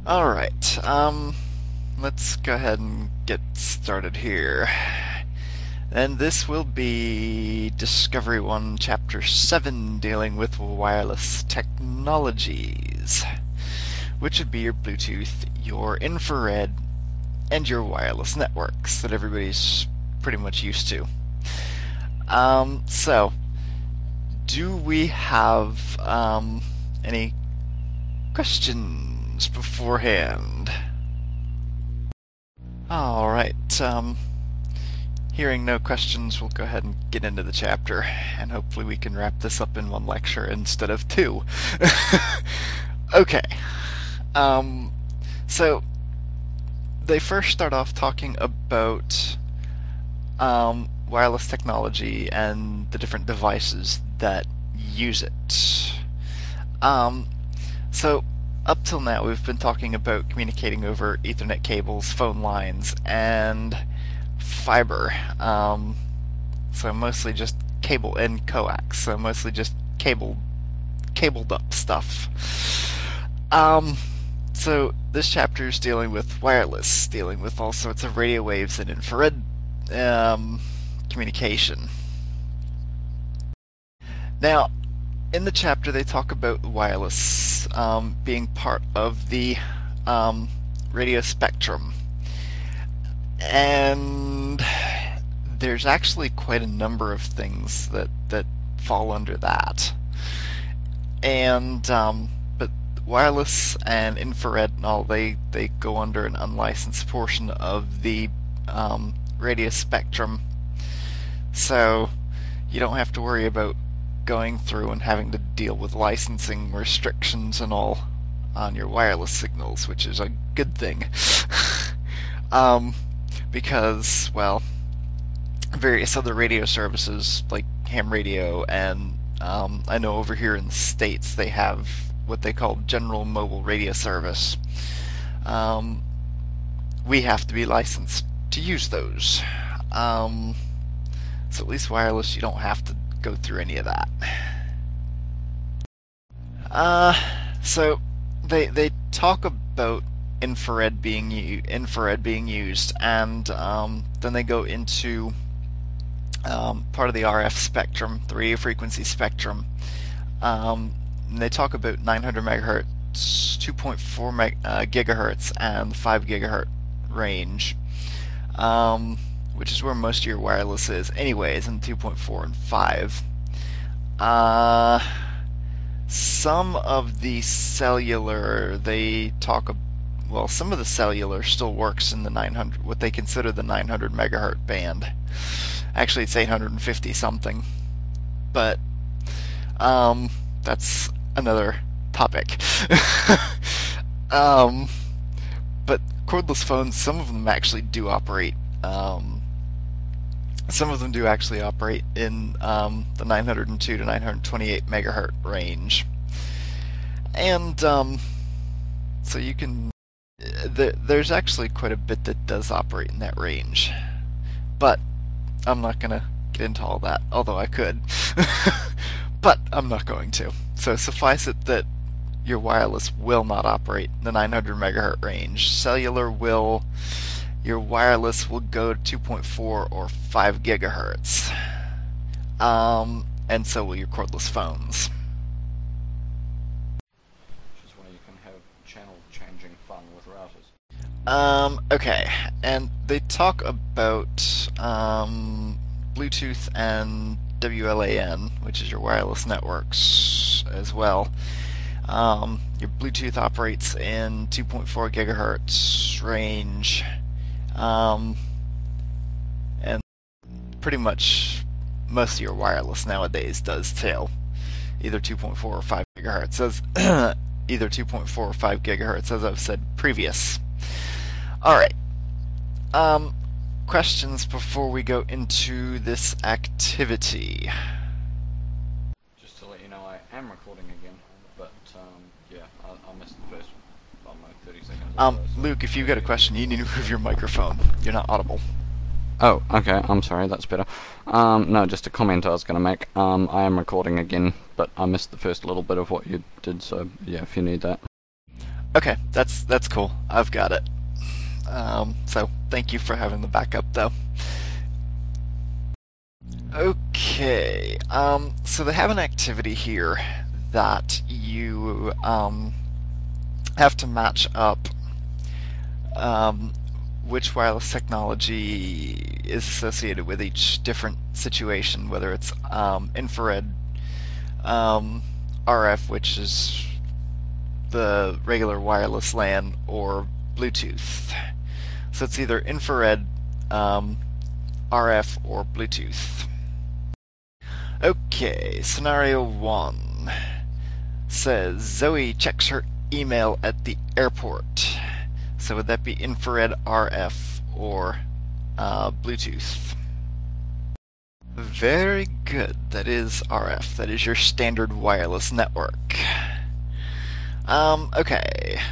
Alright, let's go ahead and get started here. And this will be Discovery 1, Chapter 7, dealing with wireless technologies, which would be your Bluetooth, your infrared, and your wireless networks that everybody's pretty much used to. So, do we have any questions beforehand? Alright, hearing no questions, we'll go ahead and get into the chapter, and hopefully we can wrap this up in one lecture instead of two. Okay, so they first start off talking about wireless technology and the different devices that use it. So up till now we've been talking about communicating over Ethernet cables, phone lines, and fiber. So mostly just cable and coax, so mostly just cabled up stuff. So this chapter is dealing with wireless, dealing with all sorts of radio waves and infrared communication. Now, in the chapter they talk about wireless being part of the radio spectrum, and there's actually quite a number of things that fall under that. And but wireless and infrared and all, they go under an unlicensed portion of the radio spectrum, so you don't have to worry about going through and having to deal with licensing restrictions and all on your wireless signals, which is a good thing. Because, well, various other radio services like ham radio and I know over here in the States they have what they call General Mobile Radio Service. We have to be licensed to use those. So at least wireless, you don't have to go through any of that. So they talk about infrared being used, and then they go into part of the RF spectrum, the radio frequency spectrum. And they talk about 900 megahertz, 2.4 gigahertz, and 5 gigahertz range, which is where most of your wireless is anyways, in 2.4 and 5. Some of the cellular, they talk, well, some of the cellular still works in the 900, what they consider the 900 megahertz band. Actually, it's 850 something, but that's another topic. But cordless phones, some of them actually do operate. Some of them do actually operate in the 902 to 928 megahertz range, and so you can. There's actually quite a bit that does operate in that range, but I'm not gonna get into all that. Although I could, but I'm not going to. So suffice it that your wireless will not operate in the 900 megahertz range. Cellular will. Your wireless will go to 2.4 or 5 gigahertz. And so will your cordless phones. Which is why you can have channel changing fun with routers. Okay, and they talk about Bluetooth and WLAN, which is your wireless networks as well. Your Bluetooth operates in 2.4 gigahertz range. And pretty much most of your wireless nowadays does too. Either 2.4 or 5 gigahertz, as either 2.4 or 5 gigahertz, as I've said previous. Alright. Questions before we go into this activity? Just to let you know, I am recording again, but yeah, I missed the first, I don't know, 30 seconds or so. Luke, if you've got a question, you need to move your microphone. You're not audible. Oh, okay, I'm sorry, that's better. No, just a comment I was going to make. I am recording again, but I missed the first little bit of what you did, so yeah, if you need that. Okay, that's cool. I've got it. So thank you for having the backup, though. Okay. So they have an activity here that you have to match up which wireless technology is associated with each different situation, whether it's infrared, RF, which is the regular wireless LAN, or Bluetooth. So it's either infrared, RF, or Bluetooth. Okay, scenario 1 says Zoe checks her email at the airport. So would that be infrared, RF, or Bluetooth? Very good. That is RF. That is your standard wireless network. Okay.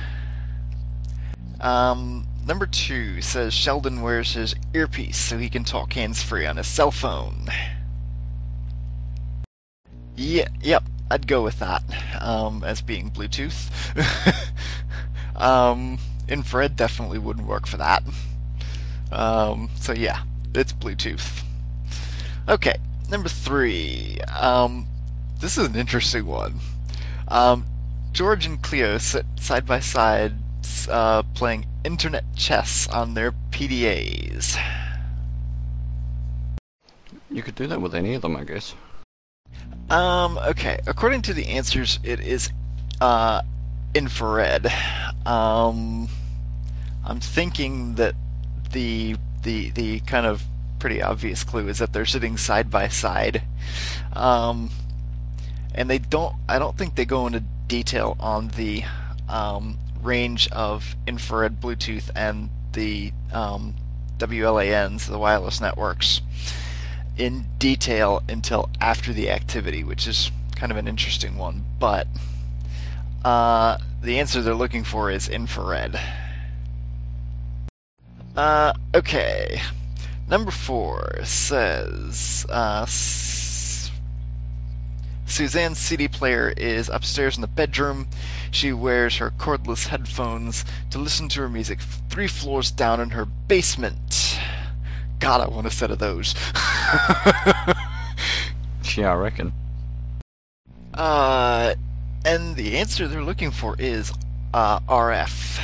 Number 2 says Sheldon wears his earpiece so he can talk hands-free on his cell phone. Yeah, yep, I'd go with that as being Bluetooth. Infrared definitely wouldn't work for that. So yeah, it's Bluetooth. Okay, number 3. This is an interesting one. George and Cleo sit side by side playing internet chess on their PDAs. You could do that with any of them, I guess. Okay. According to the answers, it is infrared. I'm thinking that the kind of pretty obvious clue is that they're sitting side by side, and I don't think they go into detail on the range of infrared, Bluetooth, and the WLANs, the wireless networks, in detail until after the activity, which is kind of an interesting one. But the answer they're looking for is infrared. Okay. Number 4 says Suzanne's CD player is upstairs in the bedroom. She wears her cordless headphones to listen to her music 3 floors down in her basement. God, I want a set of those. Yeah, I reckon. And the answer they're looking for is RF.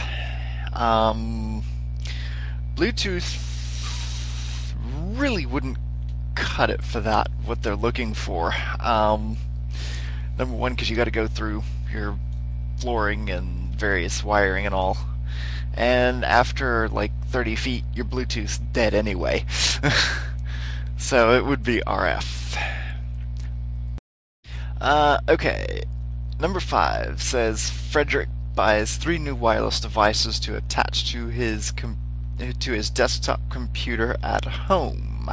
Bluetooth really wouldn't cut it for that, what they're looking for. Number 1, because you got to go through your flooring and various wiring and all. And after like 30 feet, your Bluetooth's dead anyway. So it would be RF. Okay. Number 5 says Frederick buys 3 new wireless devices to attach to his desktop computer at home.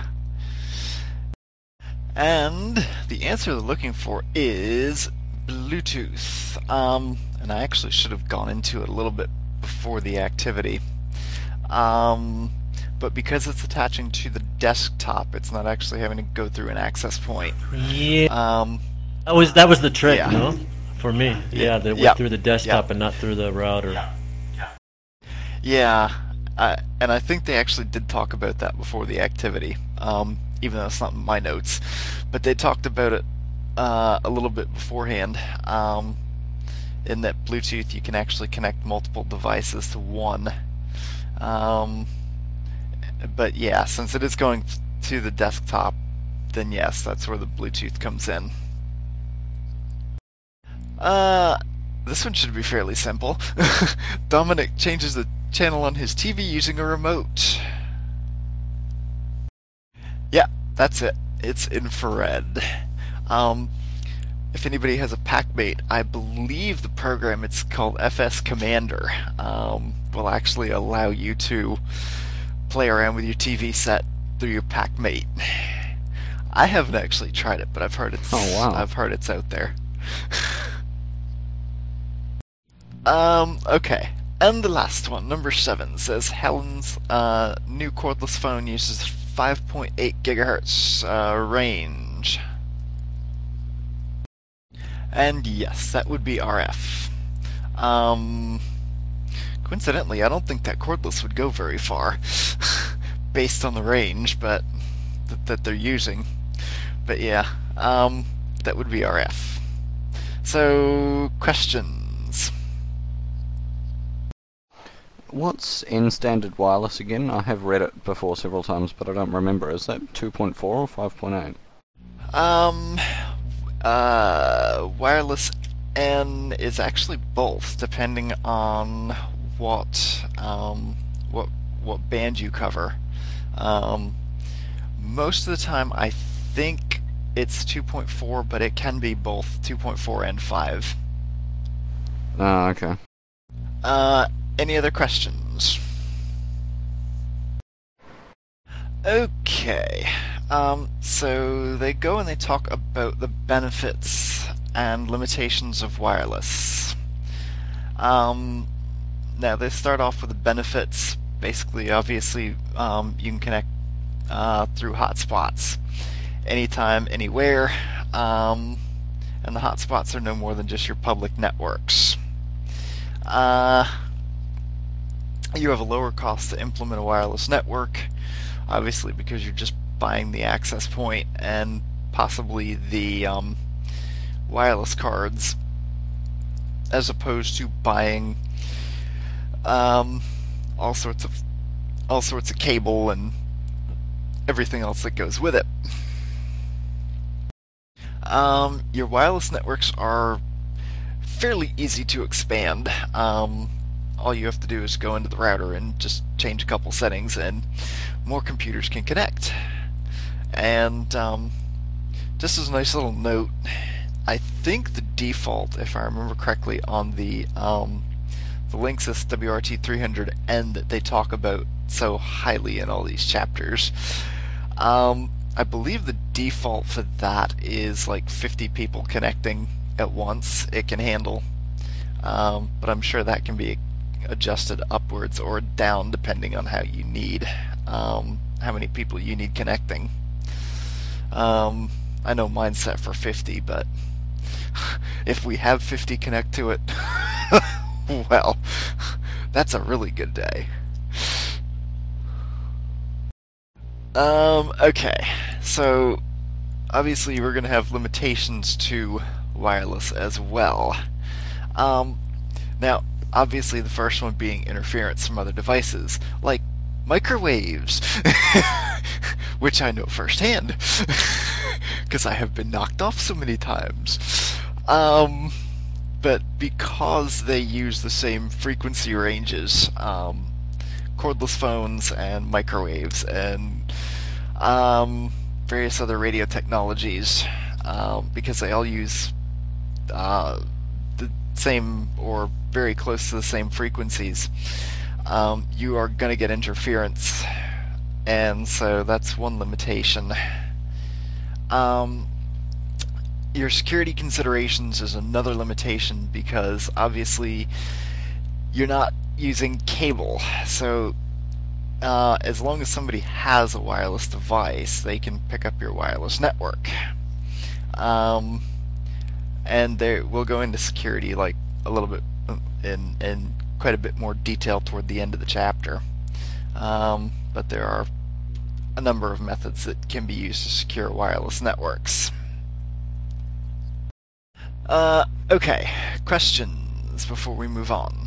And the answer they're looking for is Bluetooth. And I actually should have gone into it a little bit before the activity. But because it's attaching to the desktop, it's not actually having to go through an access point. Yeah. That was the trick, yeah. No? For me. Yeah, they went through the desktop and not through the router. Yeah. And I think they actually did talk about that before the activity, even though it's not in my notes. But they talked about it a little bit beforehand, in that Bluetooth you can actually connect multiple devices to one. But yeah, since it is going to the desktop, then yes, that's where the Bluetooth comes in. This one should be fairly simple. Dominic changes the channel on his TV using a remote. Yeah, that's it. It's infrared. If anybody has a PackMate, I believe the program, it's called FS Commander, will actually allow you to play around with your TV set through your PackMate. I haven't actually tried it, but I've heard it's I've heard it's out there. Okay. And the last one, number 7, says Helen's new cordless phone uses 5.8 gigahertz range. And yes, that would be RF. Coincidentally, I don't think that cordless would go very far, based on the range, but that they're using. But yeah, that would be RF. So, questions? What's N standard wireless again? I have read it before several times, but I don't remember. Is that 2.4 or 5.8? Wireless N is actually both, depending on what band you cover. Most of the time, I think it's 2.4, but it can be both 2.4 and 5. Ah, okay. Any other questions? Okay. So they go and they talk about the benefits and limitations of wireless. Now they start off with the benefits. Basically, obviously, you can connect through hotspots anytime, anywhere, and the hotspots are no more than just your public networks. You have a lower cost to implement a wireless network, obviously because you're just buying the access point and possibly the wireless cards, as opposed to buying all sorts of cable and everything else that goes with it. Your wireless networks are fairly easy to expand. All you have to do is go into the router and just change a couple settings, and more computers can connect. And just as a nice little note, I think the default, if I remember correctly, on the Linksys WRT300N that they talk about so highly in all these chapters, I believe the default for that is like 50 people connecting at once. It can handle, but I'm sure that can be adjusted upwards or down depending on how you need, how many people you need connecting. I know mine's set for 50, but if we have 50 connect to it, well, that's a really good day. Okay, so obviously we're going to have limitations to wireless as well. Now, obviously the first one being interference from other devices, like microwaves, which I know firsthand, because I have been knocked off so many times. But because they use the same frequency ranges, cordless phones and microwaves and various other radio technologies, because they all use the same or very close to the same frequencies, you are going to get interference, and so that's one limitation. Your security considerations is another limitation, because obviously you're not using cable, so as long as somebody has a wireless device, they can pick up your wireless network. And we'll go into security like a little bit in quite a bit more detail toward the end of the chapter. But there are a number of methods that can be used to secure wireless networks. Okay, questions before we move on?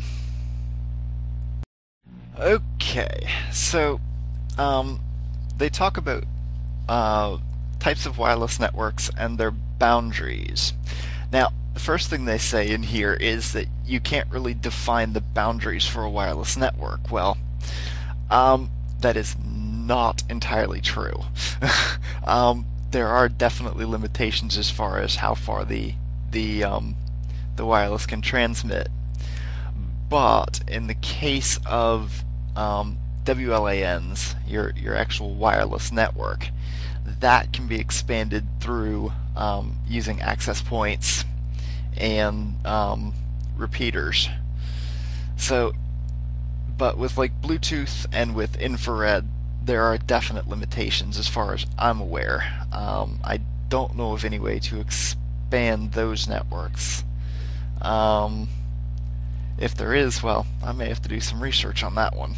Okay, so they talk about types of wireless networks and their boundaries. Now, the first thing they say in here is that you can't really define the boundaries for a wireless network. Well, that is not entirely true. There are definitely limitations as far as how far the wireless can transmit. But in the case of WLANs, your actual wireless network, that can be expanded through using access points and repeaters. So, but with like Bluetooth and with infrared, there are definite limitations as far as I'm aware. I don't know of any way to expand those networks. If there is, well, I may have to do some research on that one.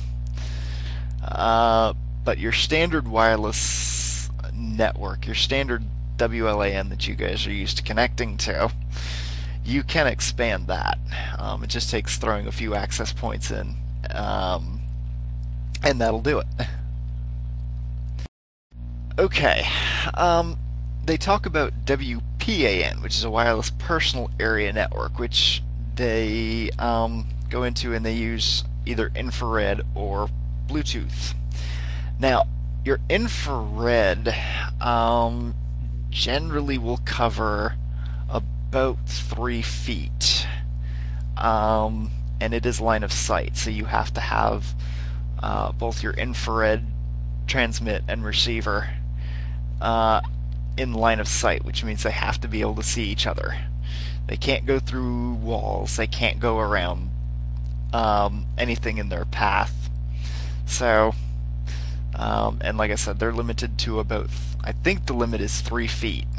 But your standard wireless network, your standard WLAN that you guys are used to connecting to, you can expand that. It just takes throwing a few access points in, and that'll do it. Okay. They talk about WPAN, which is a wireless personal area network, which they go into, and they use either infrared or Bluetooth. Now, your infrared generally will cover about 3 feet, and it is line of sight, so you have to have both your infrared transmit and receiver in line of sight, which means they have to be able to see each other. They can't go through walls, they can't go around anything in their path. So, and like I said, they're limited to about, I think the limit is 3 feet.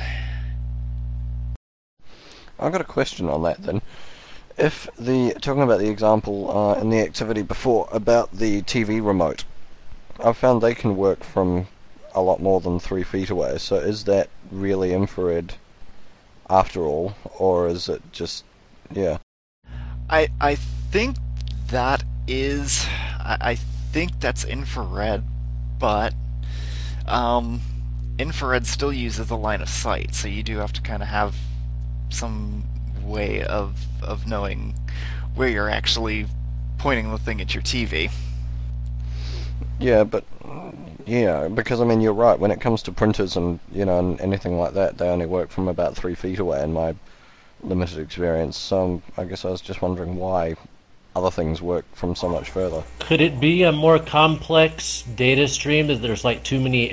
I've got a question on that then. If talking about the example in the activity before about the TV remote, I've found they can work from a lot more than 3 feet away, so is that really infrared after all, or is it just, yeah? I think that is, I think that's infrared, but infrared still uses the line of sight, so you do have to kind of have some way of knowing where you're actually pointing the thing at your TV. Yeah, but yeah, because I mean you're right. When it comes to printers and and anything like that, they only work from about 3 feet away in my limited experience. So I guess I was just wondering why other things work from so much further. Could it be a more complex data stream that there's like too many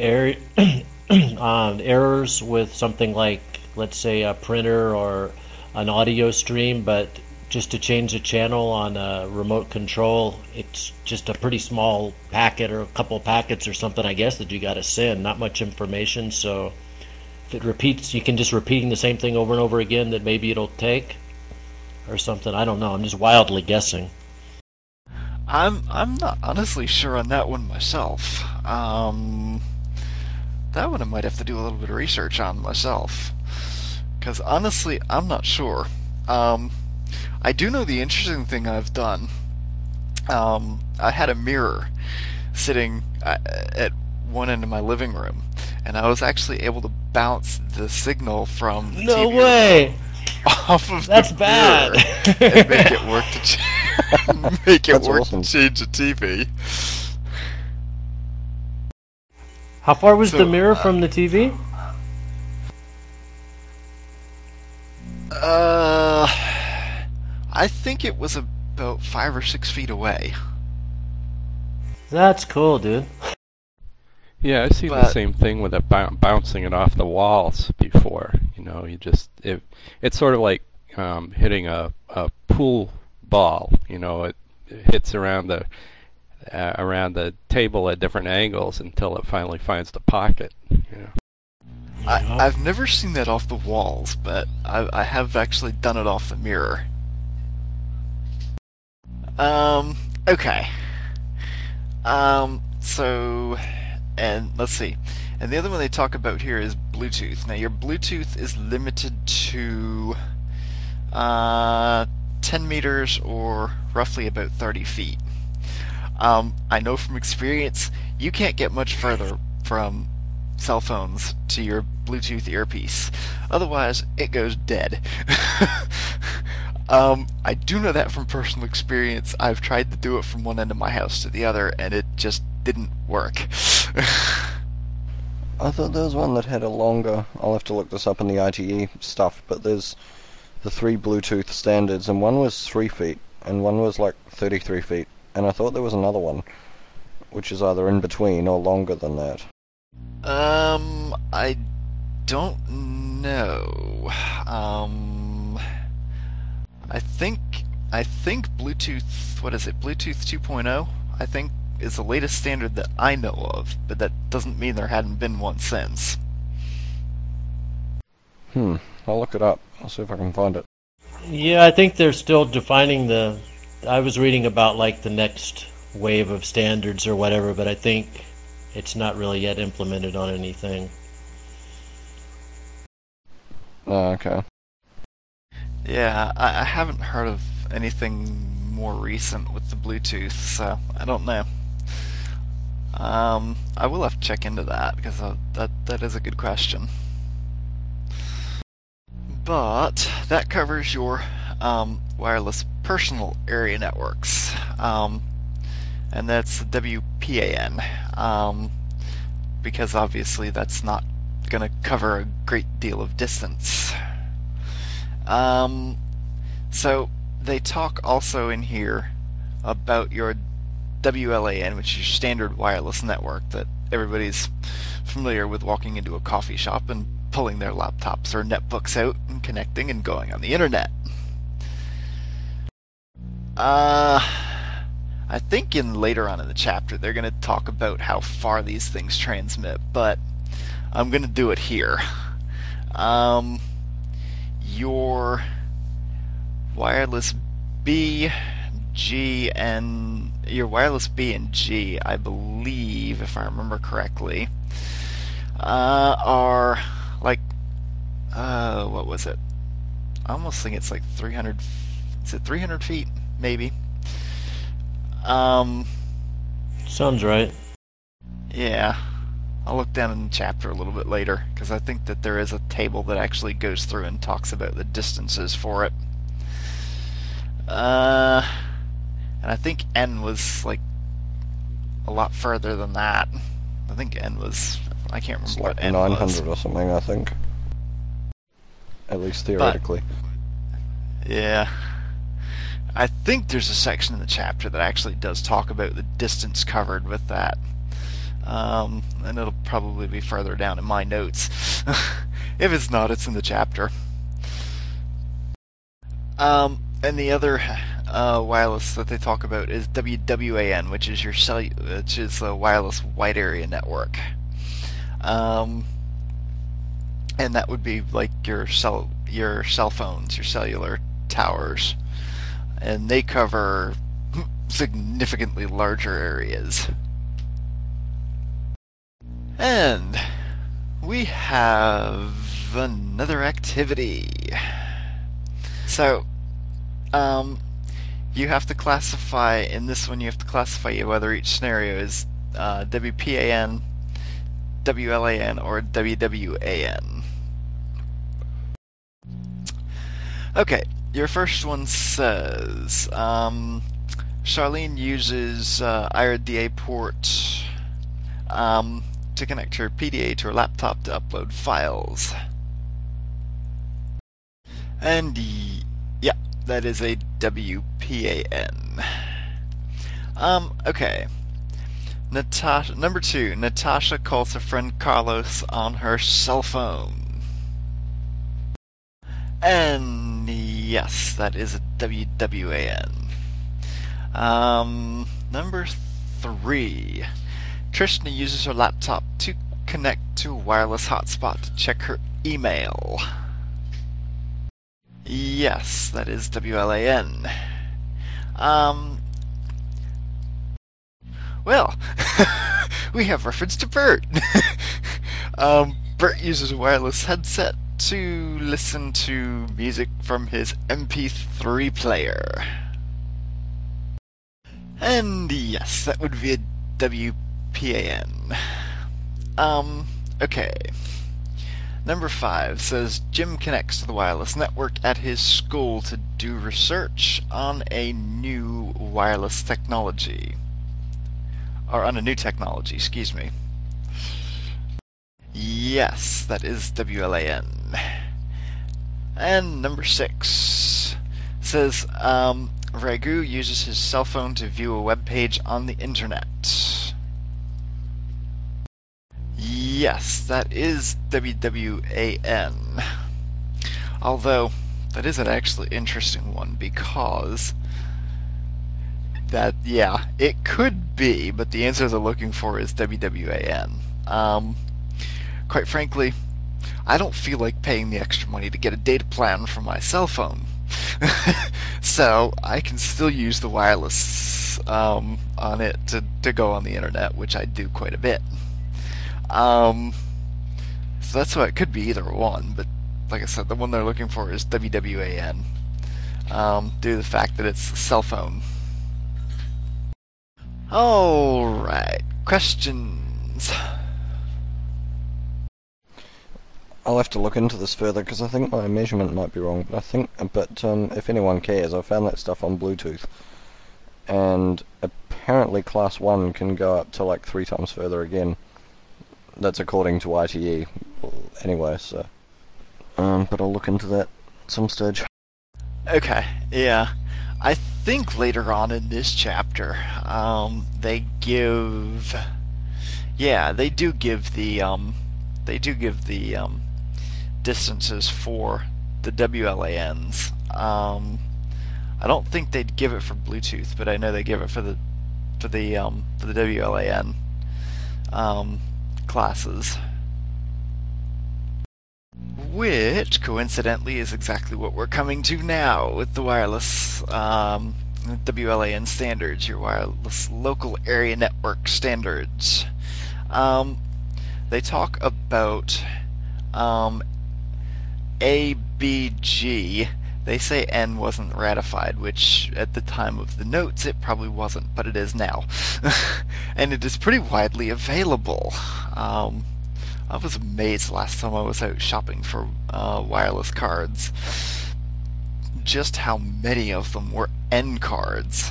errors with something like, let's say, a printer or an audio stream, but just to change the channel on a remote control, it's just a pretty small packet or a couple packets or something, I guess, that you got to send. Not much information, so if it repeats, you can just repeating the same thing over and over again, that maybe it'll take or something. I don't know. I'm just wildly guessing. I'm not honestly sure on that one myself. That one I might have to do a little bit of research on myself, because honestly, I'm not sure. I do know the interesting thing I've done. I had a mirror sitting at one end of my living room, and I was actually able to bounce the signal from the No TV way! Off of That's the bad. mirror and make it work to make it That's work awesome. to change the TV. How far was So, the mirror from the TV? I think it was about 5 or 6 feet away. That's cool, dude. Yeah, I've seen the But- same thing with it bouncing it off the walls before. It's sort of like hitting a pool ball. It hits around the table at different angles until it finally finds the pocket. I've never seen that off the walls, but I have actually done it off the mirror. Okay. So, and let's see. And the other one they talk about here is Bluetooth. Now, your Bluetooth is limited to 10 meters or roughly about 30 feet. I know from experience, you can't get much further from cell phones to your Bluetooth earpiece. Otherwise, it goes dead. I do know that from personal experience. I've tried to do it from one end of my house to the other, and it just didn't work. I thought there was one that had a longer. I'll have to look this up in the ITE stuff, but there's the 3 Bluetooth standards, and one was 3 feet, and one was like 33 feet, and I thought there was another one, which is either in between or longer than that. I don't know. I think Bluetooth, what is it, Bluetooth 2.0, I think, is the latest standard that I know of, but that doesn't mean there hadn't been one since. I'll look it up. I'll see if I can find it. Yeah, I think they're still defining the I was reading about like the next wave of standards or whatever, but I think it's not really yet implemented on anything. Oh, okay. Yeah, I haven't heard of anything more recent with the Bluetooth, so I don't know. I will have to check into that because that is a good question. But that covers your wireless personal area networks, and that's WPAN, because obviously that's not going to cover a great deal of distance. So they talk also in here about your WLAN, which is your standard wireless network that everybody's familiar with, walking into a coffee shop and pulling their laptops or netbooks out and connecting and going on the internet. I think later on in the chapter they're going to talk about how far these things transmit, but I'm going to do it here. Your wireless B, G, and your wireless B and G, I believe, if I remember correctly, are like, what was it? I almost think it's like 300. Is it 300 feet? Maybe. Sounds right. Yeah. I'll look down in the chapter a little bit later, because I think that there is a table that actually goes through and talks about the distances for it. And I think N was like a lot further than that. I think N was, I can't remember It's what like N 900 was. or something, I think. At least theoretically. Yeah. I think there's a section in the chapter that actually does talk about the distance covered with that. And it'll probably be further down in my notes. If it's not, it's in the chapter. And the other wireless that they talk about is WWAN, which is which is a wireless wide area network. And that would be like your cell phones, your cellular towers, and they cover significantly larger areas. And we have another activity. So, you have to classify, in this one you have to classify whether each scenario is WPAN, WLAN, or WWAN. Okay, your first one says, Charlene uses IRDA port to connect her PDA to her laptop to upload files. And yeah, that is a WPAN. Okay. Number 2, Natasha calls her friend Carlos on her cell phone. And yes, that is a WWAN. Number 3, Trishna uses her laptop to connect to a wireless hotspot to check her email. Yes, that is WLAN. Well, we have reference to Bert. Bert uses a wireless headset to listen to music from his MP3 player. And yes, that would be a WPAN. Okay. Number 5 says Jim connects to the wireless network at his school to do research on a new wireless technology. Or on a new technology, excuse me. Yes, that is WLAN. And number 6 says Raghu uses his cell phone to view a web page on the internet. Yes, that is WWAN. Although, that is an actually interesting one because that, yeah, it could be, but the answer they're looking for is WWAN. Quite frankly, I don't feel like paying the extra money to get a data plan for my cell phone. So I can still use the wireless on it to go on the internet, which I do quite a bit. So that's why it could be either one, but like I said, the one they're looking for is WWAN, due to the fact that it's a cell phone. Alright, questions? I'll have to look into this further because I think my measurement might be wrong. But if anyone cares, I found that stuff on Bluetooth, and apparently Class 1 can go up to like 3 times further again. That's according to ITE. Anyway, so but I'll look into that at some stage. Okay, yeah. I think later on in this chapter, they do give the distances for the WLANs. I don't think they'd give it for Bluetooth, but I know they give it for the WLAN classes, which coincidentally is exactly what we're coming to now with the wireless WLAN standards, your wireless local area network standards. They talk about ABG. They say N wasn't ratified, which at the time of the notes it probably wasn't, but it is now. And it is pretty widely available. I was amazed last time I was out shopping for wireless cards just how many of them were N cards.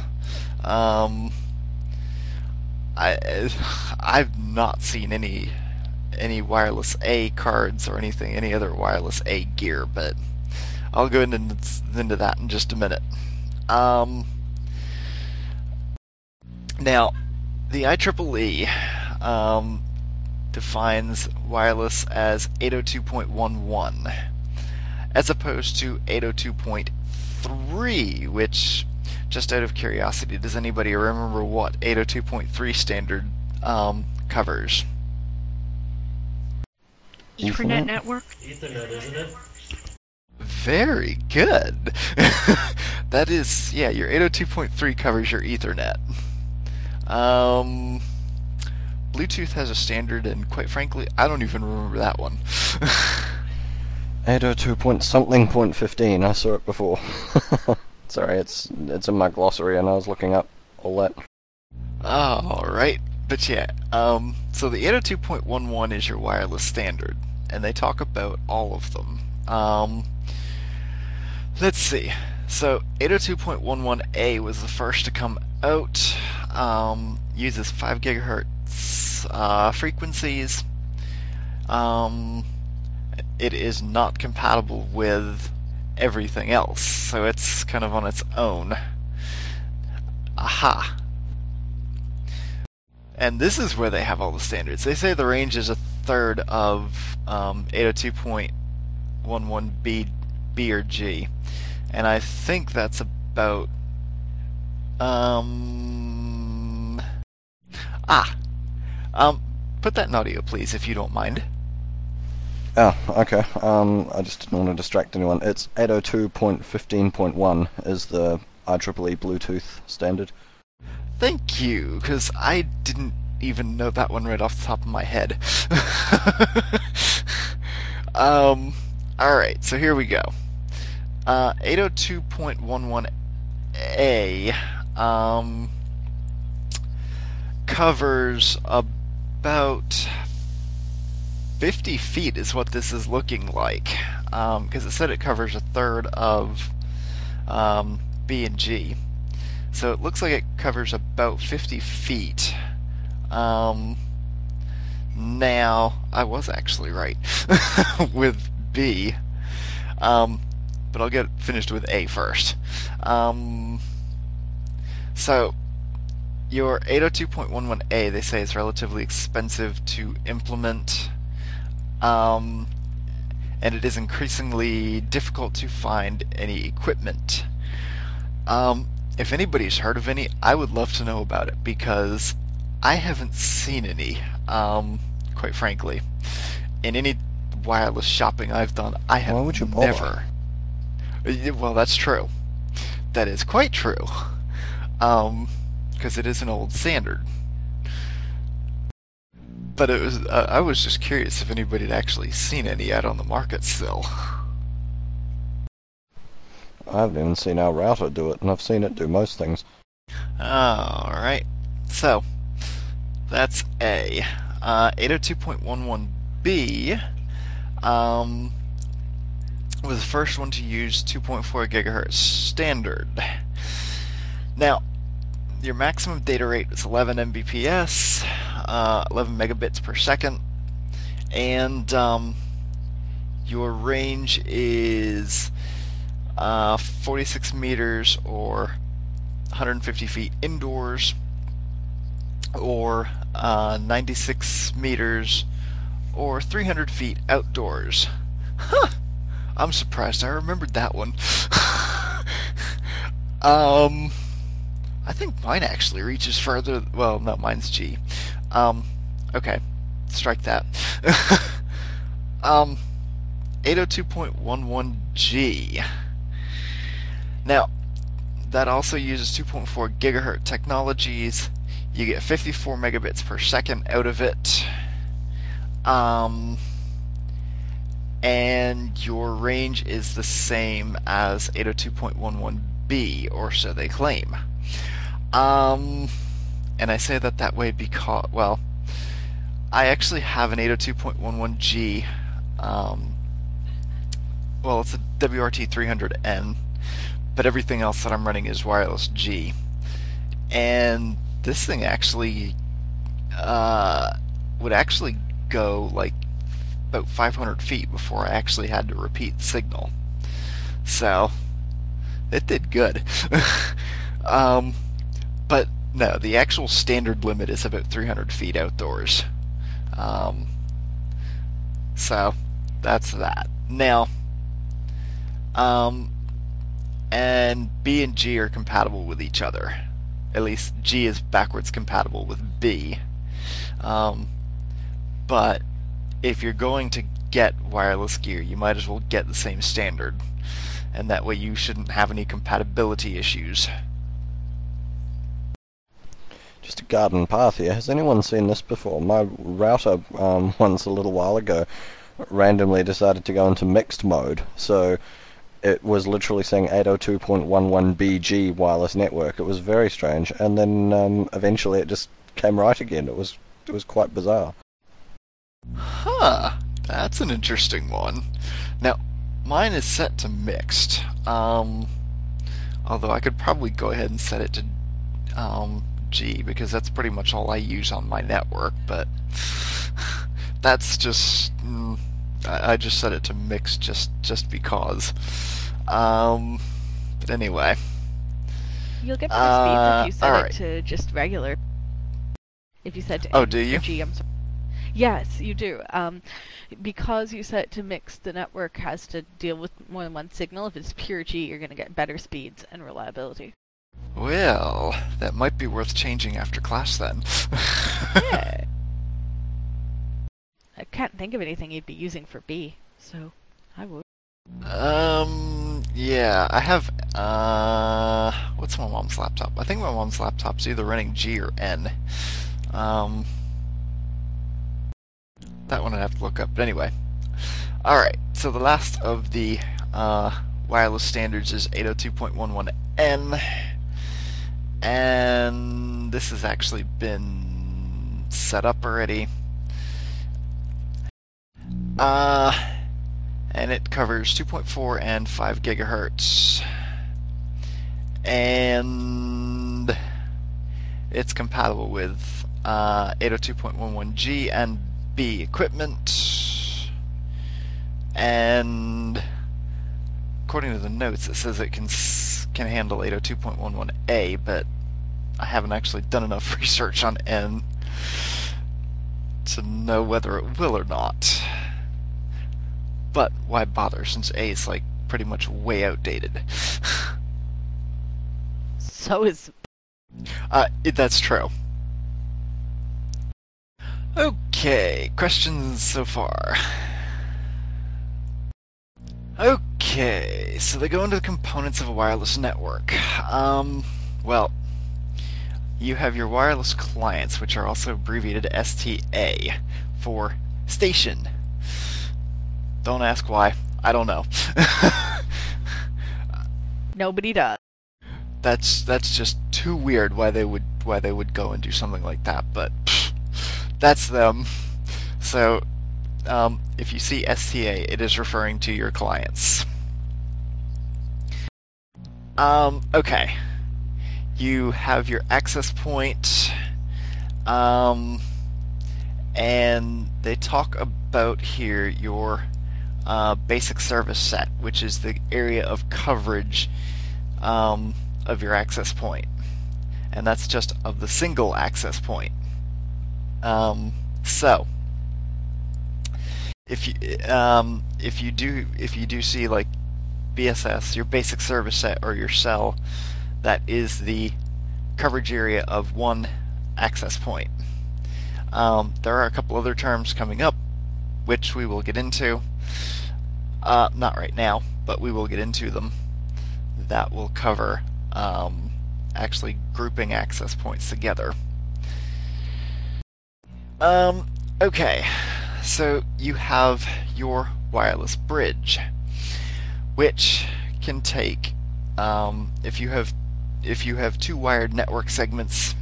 I've not seen any wireless A cards or any other wireless A gear, but I'll go into that in just a minute. Now, the IEEE defines wireless as 802.11 as opposed to 802.3, which, just out of curiosity, does anybody remember what 802.3 standard covers? Ethernet network? Ethernet, isn't it? Very good. That is, yeah, your 802.3 covers your Ethernet. Bluetooth has a standard, and quite frankly, I don't even remember that one. 802.something.15, I saw it before. Sorry, it's in my glossary and I was looking up all that. Alright, but yeah, so the 802.11 is your wireless standard, and they talk about all of them. Let's see. So 802.11a was the first to come out. Uses 5 gigahertz frequencies. It is not compatible with everything else, so it's kind of on its own. Aha! And this is where they have all the standards. They say the range is a third of 802.11b B or G, and I think that's about put that in audio, please, if you don't mind. Oh, okay. I just didn't want to distract anyone. It's 802.15.1 is the IEEE Bluetooth standard. Thank you, because I didn't even know that one right off the top of my head. Alright, so here we go. 802.11a covers about 50 feet is what this is looking like, because it said it covers a third of B and G. So it looks like it covers about 50 feet. Now, I was actually right with B, but I'll get finished with A first. So, your 802.11a, they say, is relatively expensive to implement, and it is increasingly difficult to find any equipment. If anybody's heard of any, I would love to know about it, because I haven't seen any, quite frankly. In any wireless shopping I've done, I have Why would you bother? never... Well, that's true. That is quite true. Because it is an old standard. But it was. I was just curious if anybody had actually seen any out on the market still. I haven't even seen our router do it, and I've seen it do most things. Alright. So, that's A. 802.11b was the first one to use 2.4 gigahertz standard. Now, your maximum data rate is 11 Mbps, 11 megabits per second, and your range is 46 meters or 150 feet indoors, or 96 meters or 300 feet outdoors. Huh! I'm surprised I remembered that one. I think mine actually reaches further. Well, no, mine's G. Okay, strike that. 802.11g. Now, that also uses 2.4 gigahertz technologies. You get 54 megabits per second out of it. And your range is the same as 802.11b, or so they claim. And I say that way because, well, I actually have an 802.11g. Well, it's a WRT 300N, but everything else that I'm running is wireless G. And this thing actually would actually go like about 500 feet before I actually had to repeat the signal. So, it did good. But no, the actual standard limit is about 300 feet outdoors. So, that's that. Now, and B and G are compatible with each other. At least G is backwards compatible with B. But if you're going to get wireless gear, you might as well get the same standard. And that way you shouldn't have any compatibility issues. Just a garden path here. Has anyone seen this before? My router, once a little while ago, randomly decided to go into mixed mode. So it was literally saying 802.11bg wireless network. It was very strange. And then eventually it just came right again. It was quite bizarre. Huh, that's an interesting one. Now, mine is set to mixed. Although I could probably go ahead and set it to G, because that's pretty much all I use on my network, but that's just... I just set it to mixed just because. But anyway. You'll get better speeds if you set alright. it to just regular. If you set to Oh, do you? G, I'm sorry. Yes, you do. Because you set it to mixed, the network has to deal with more than one signal. If it's pure G, you're going to get better speeds and reliability. Well, that might be worth changing after class then. Yeah. I can't think of anything you'd be using for B, so I would. Yeah, I have, what's my mom's laptop? I think my mom's laptop's either running G or N. That one I'd have to look up, but anyway. Alright, so the last of the, wireless standards is 802.11n. And this has actually been set up already. And it covers 2.4 and 5 gigahertz. And it's compatible with 802.11g and B equipment. And according to the notes, it says it can handle 802.11a, but I haven't actually done enough research on N to know whether it will or not. But why bother, since A is like pretty much way outdated. So is... That's true. Okay, questions so far? Okay. Okay, so they go into the components of a wireless network. Well, you have your wireless clients, which are also abbreviated STA for station. Don't ask why. I don't know. Nobody does. That's just too weird why they would go and do something like that, but that's them. So if you see STA, it is referring to your clients. Okay. You have your access point, and they talk about here your basic service set, which is the area of coverage of your access point, and that's just of the single access point. So if you do see like BSS, your basic service set, or your cell, that is the coverage area of one access point. There are a couple other terms coming up, which we will get into. Not right now, but we will get into them. That will cover actually grouping access points together. Okay, so you have your wireless bridge, which can take, if you have two wired network segments,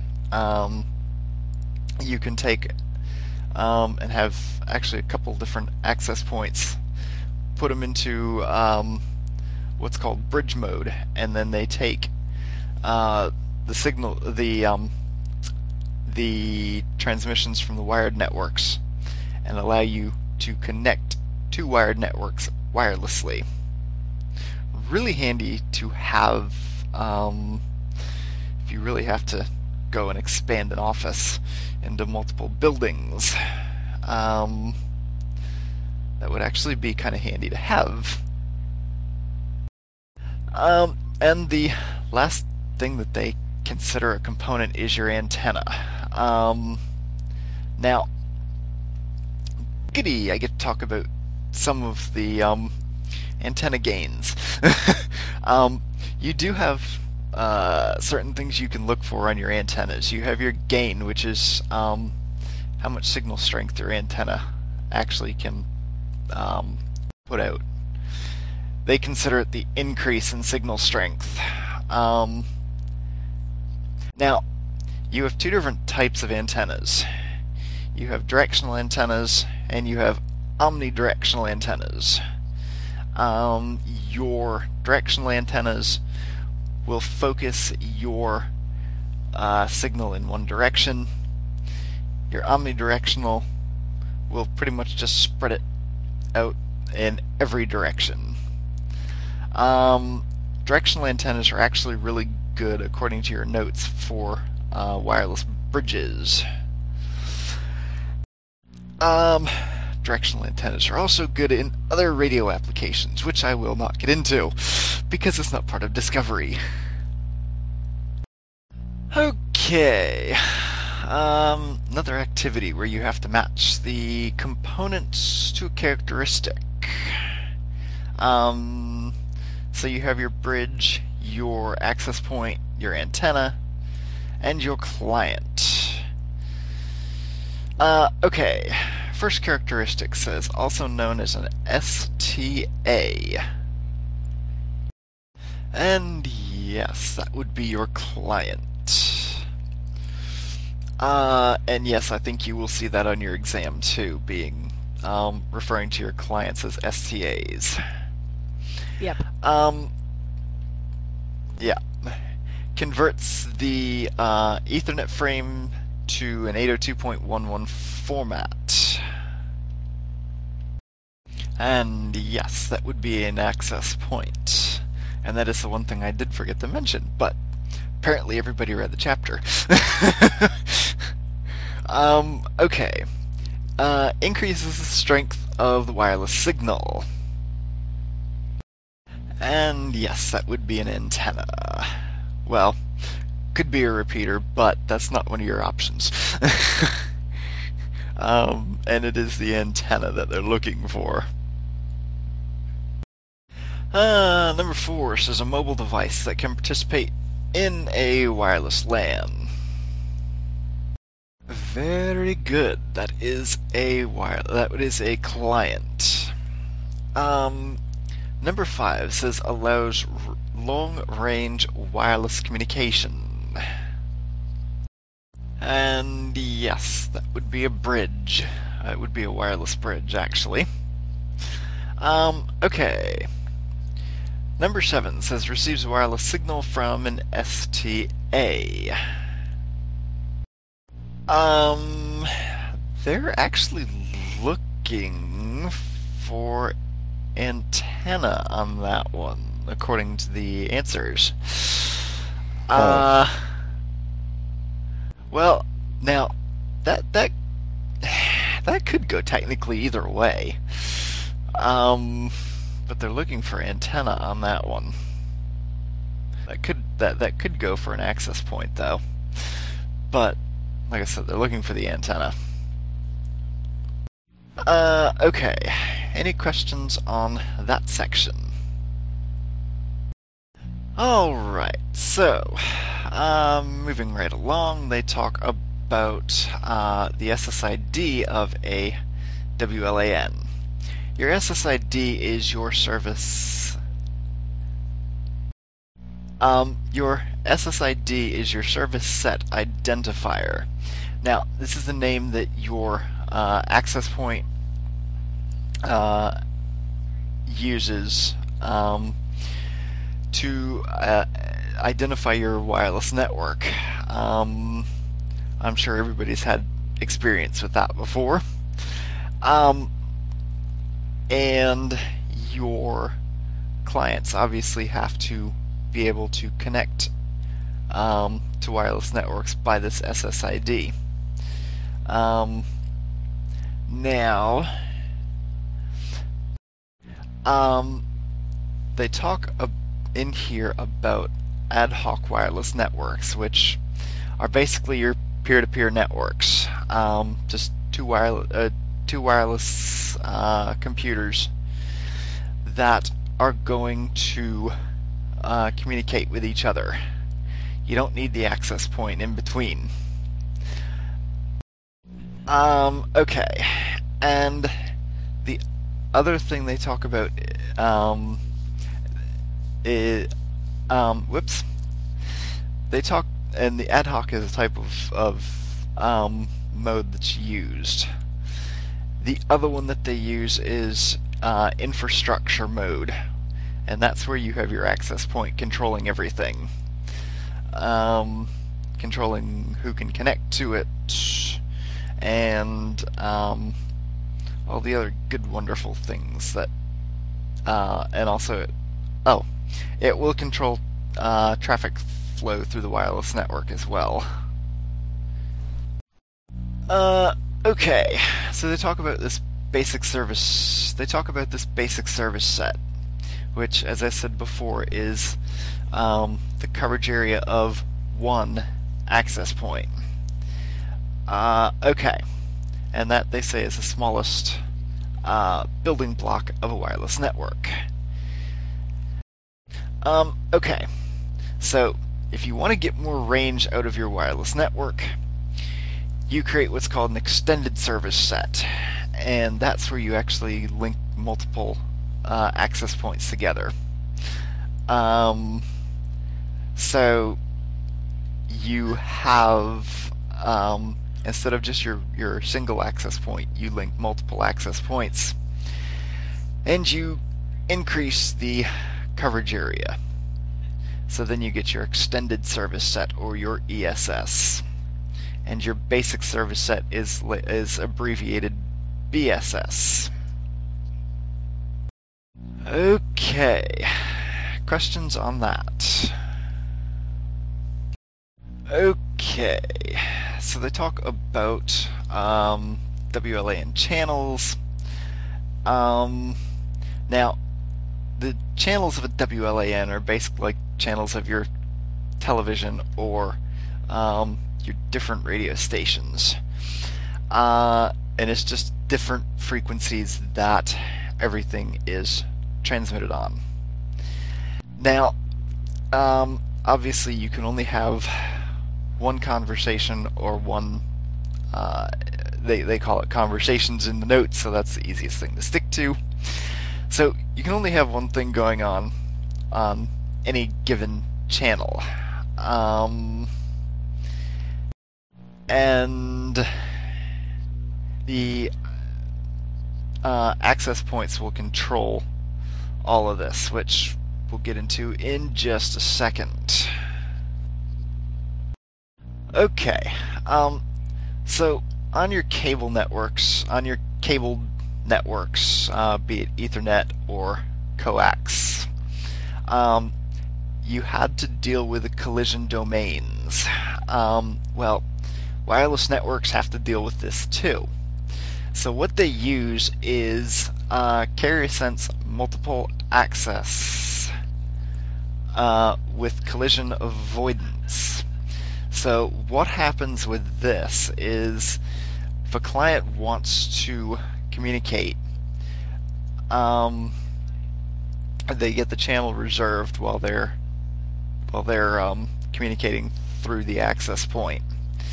you can take and have actually a couple different access points, put them into what's called bridge mode, and then they take the signal, the transmissions from the wired networks, and allow you to connect two wired networks wirelessly. Really handy to have if you really have to go and expand an office into multiple buildings. That would actually be kind of handy to have. And the last thing that they consider a component is your antenna. Now, goody, I get to talk about some of the antenna gains. You do have certain things you can look for on your antennas. You have your gain, which is how much signal strength your antenna actually can put out. They consider it the increase in signal strength. Now, you have two different types of antennas. You have directional antennas, and you have omnidirectional antennas. Your directional antennas will focus your signal in one direction. Your omnidirectional will pretty much just spread it out in every direction. Directional antennas are actually really good, according to your notes, for wireless bridges. Directional antennas are also good in other radio applications, which I will not get into, because it's not part of Discovery. Okay. Another activity where you have to match the components to a characteristic. So you have your bridge, your access point, your antenna, and your client. Okay. First characteristic says, also known as an STA. And yes, that would be your client. And yes, I think you will see that on your exam too, being referring to your clients as STAs. Yep. Yeah. Converts the Ethernet frame to an 802.11 format. And yes, that would be an access point. And that is the one thing I did forget to mention, but apparently everybody read the chapter. Okay. Increases the strength of the wireless signal. And yes, that would be an antenna. Well, could be a repeater, but that's not one of your options. And it is the antenna that they're looking for. Number 4 says a mobile device that can participate in a wireless LAN. Very good. That is a client. Number 5 says allows long-range wireless communication. And yes, that would be a bridge. It would be a wireless bridge, actually. Okay. Number 7 says receives a wireless signal from an STA. They're actually looking for antenna on that one, according to the answers. Well, now that could go technically either way. But they're looking for antenna on that one. That could go for an access point though. But like I said, they're looking for the antenna. Okay. Any questions on that section? Alright, so moving right along, they talk about the SSID of a WLAN. Your SSID is your service. Your SSID is your service set identifier. Now, this is the name that your access point uses to identify your wireless network. I'm sure everybody's had experience with that before. And your clients obviously have to be able to connect to wireless networks by this SSID. Now, they talk in here about ad hoc wireless networks, which are basically your peer-to-peer networks. Just two wireless computers that are going to communicate with each other. You don't need the access point in between. Okay, and the other thing they talk about is they talk, and the ad hoc is a type of mode that's used. The other one that they use is infrastructure mode, and that's where you have your access point controlling everything, controlling who can connect to it, and all the other good, wonderful things that, and also, it will control traffic flow through the wireless network as well. Okay, so they talk about this basic service. They talk about this basic service set, which, as I said before, is the coverage area of one access point. Okay, and that they say is the smallest building block of a wireless network. Okay, so if you want to get more range out of your wireless network, you create what's called an extended service set, and that's where you actually link multiple access points together. So you have, instead of just your single access point, you link multiple access points, and you increase the coverage area. So then you get your extended service set, or your ESS. And your basic service set is abbreviated BSS. Okay, questions on that? Okay, so they talk about WLAN channels. Now, the channels of a WLAN are basically like channels of your television or your different radio stations. And it's just different frequencies that everything is transmitted on. Now, obviously you can only have one conversation or one, they call it conversations in the notes, so that's the easiest thing to stick to. So you can only have one thing going on any given channel. And the access points will control all of this, which we'll get into in just a second. Okay, so on your cable networks, be it Ethernet or coax, you had to deal with the collision domains. Well, wireless networks have to deal with this too. So what they use is carrier sense multiple access with collision avoidance. So what happens with this is if a client wants to communicate, they get the channel reserved while they're communicating through the access point.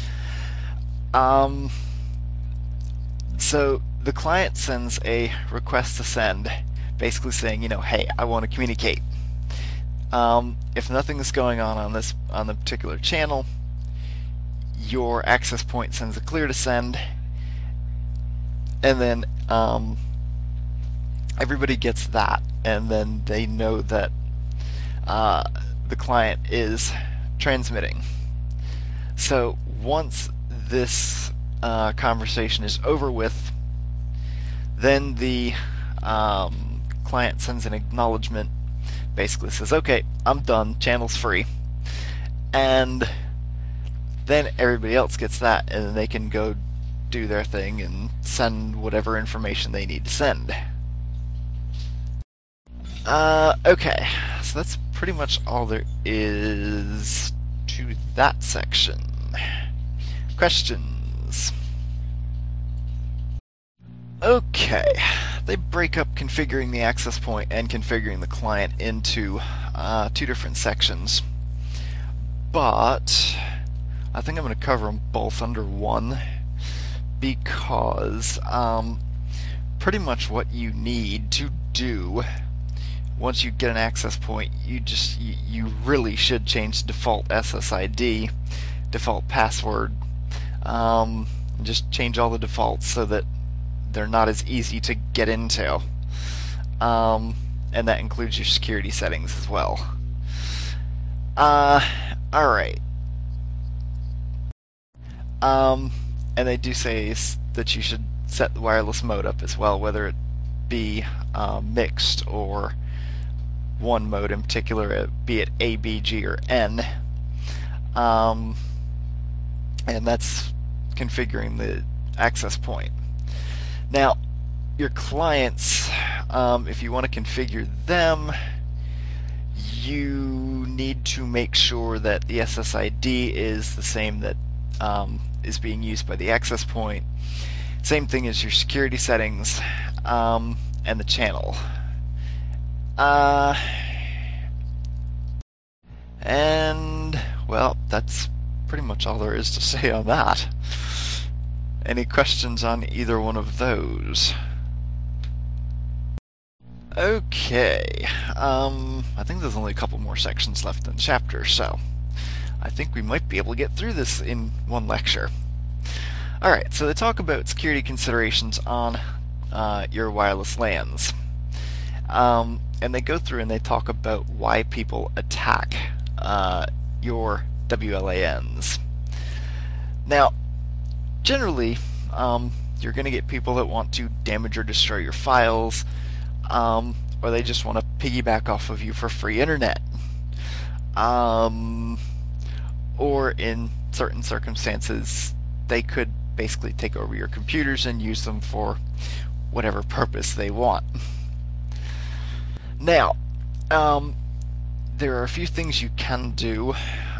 So the client sends a request to send, basically saying, hey, I want to communicate. If nothing is going on the particular channel, your access point sends a clear to send, and then everybody gets that, and then they know that the client is transmitting. So once this conversation is over with, then the client sends an acknowledgement, basically says, okay, I'm done, channel's free, and then everybody else gets that, and then they can go do their thing and send whatever information they need to send. Okay, so that's pretty much all there is to that section. Questions? Okay, they break up configuring the access point and configuring the client into two different sections, but I think I'm going to cover them both under one, because pretty much what you need to do once you get an access point, you really should change the default SSID, default password, just change all the defaults so that they're not as easy to get into, and that includes your security settings as well. Alright. And they do say that you should set the wireless mode up as well, whether it be mixed or one mode in particular, be it A, B, G, or N. And that's configuring the access point. Now, your clients, if you want to configure them, you need to make sure that the SSID is the same that is being used by the access point. Same thing as your security settings and the channel. And, well, that's pretty much all there is to say on that. Any questions on either one of those? Okay, I think there's only a couple more sections left in the chapter, so I think we might be able to get through this in one lecture. Alright, so they talk about security considerations on your wireless LANs. And they go through and they talk about why people attack your WLANs. Now, generally, you're going to get people that want to damage or destroy your files, or they just want to piggyback off of you for free internet. Or in certain circumstances, they could basically take over your computers and use them for whatever purpose they want. Now, there are a few things you can do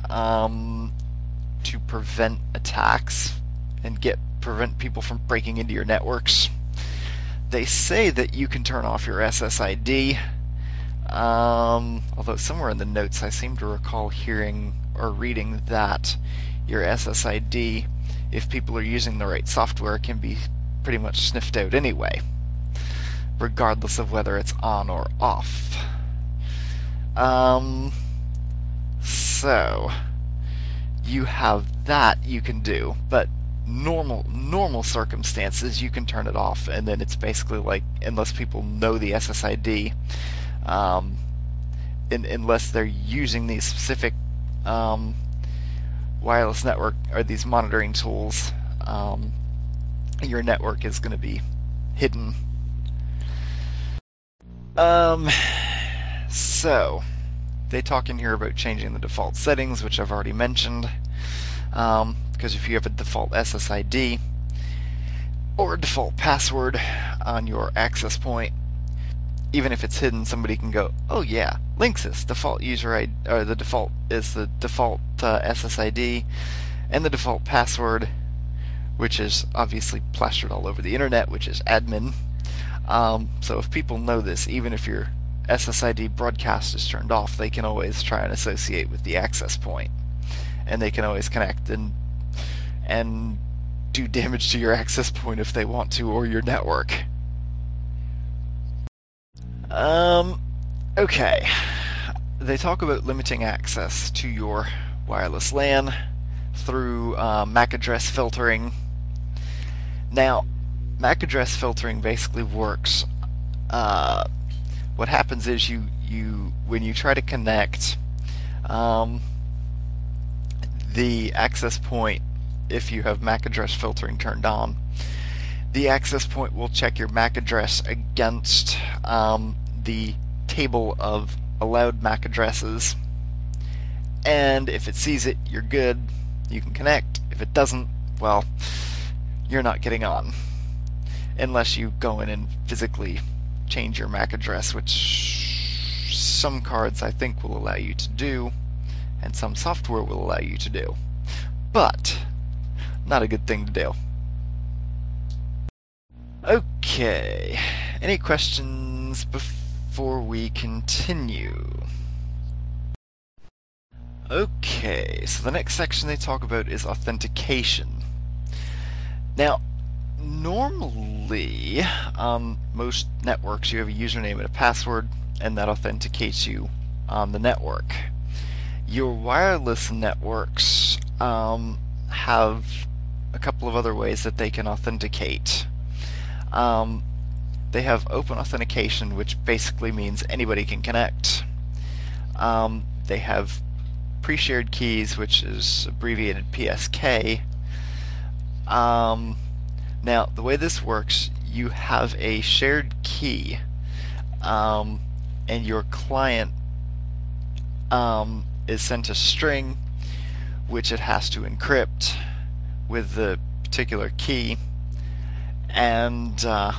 to prevent attacks and prevent people from breaking into your networks. They say that you can turn off your SSID Although somewhere in the notes I seem to recall hearing or reading that your SSID, if people are using the right software, can be pretty much sniffed out anyway, regardless of whether it's on or off. So you have that you can do, but normal circumstances you can turn it off, and then it's basically like, unless people know the SSID, unless they're using these specific wireless network or these monitoring tools, your network is going to be hidden. So they talk in here about changing the default settings, which I've already mentioned, because if you have a default SSID or a default password on your access point, even if it's hidden, somebody can go, oh yeah, Linksys default user ID, or the default is the default SSID, and the default password, which is obviously plastered all over the internet, which is admin. So if people know this, even if your SSID broadcast is turned off, they can always try and associate with the access point, and they can always connect and do damage to your access point if they want to, or your network. Okay. They talk about limiting access to your wireless LAN through MAC address filtering. Now, MAC address filtering basically works. What happens is you when you try to connect the access point, if you have MAC address filtering turned on, the access point will check your MAC address against the table of allowed MAC addresses, and if it sees it, you're good, you can connect. If it doesn't, well, you're not getting on, unless you go in and physically change your MAC address, which some cards I think will allow you to do, and some software will allow you to do, but not a good thing to do. Okay, any questions before we continue? Okay, so the next section they talk about is authentication. Now, normally on most networks you have a username and a password, and that authenticates you on the network. Your wireless networks have a couple of other ways that they can authenticate. They have open authentication, which basically means anybody can connect. They have pre-shared keys, which is abbreviated PSK. Now, the way this works, you have a shared key, and your client is sent a string, which it has to encrypt with the particular key, and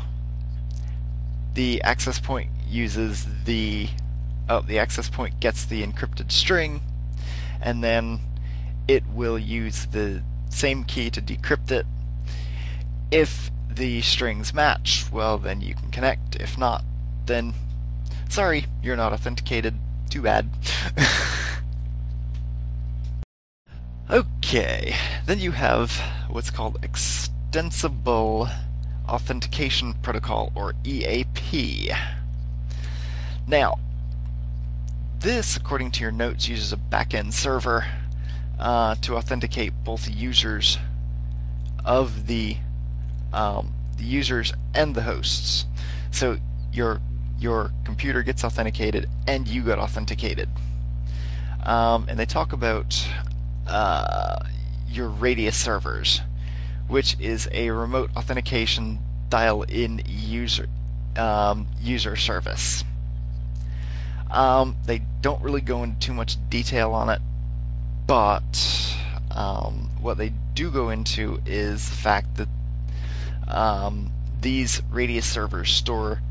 the access point uses the access point gets the encrypted string, and then it will use the same key to decrypt it. If the strings match, well, then you can connect. If not, then sorry, you're not authenticated. Too bad. Okay, then you have what's called Extensible Authentication Protocol, or EAP. Now, this, according to your notes, uses a back-end server to authenticate both the users of the users and the hosts. So your computer gets authenticated and you got authenticated. And they talk about your Radius servers, which is a remote authentication dial-in user service. They don't really go into too much detail on it, but what they do go into is the fact that these Radius servers store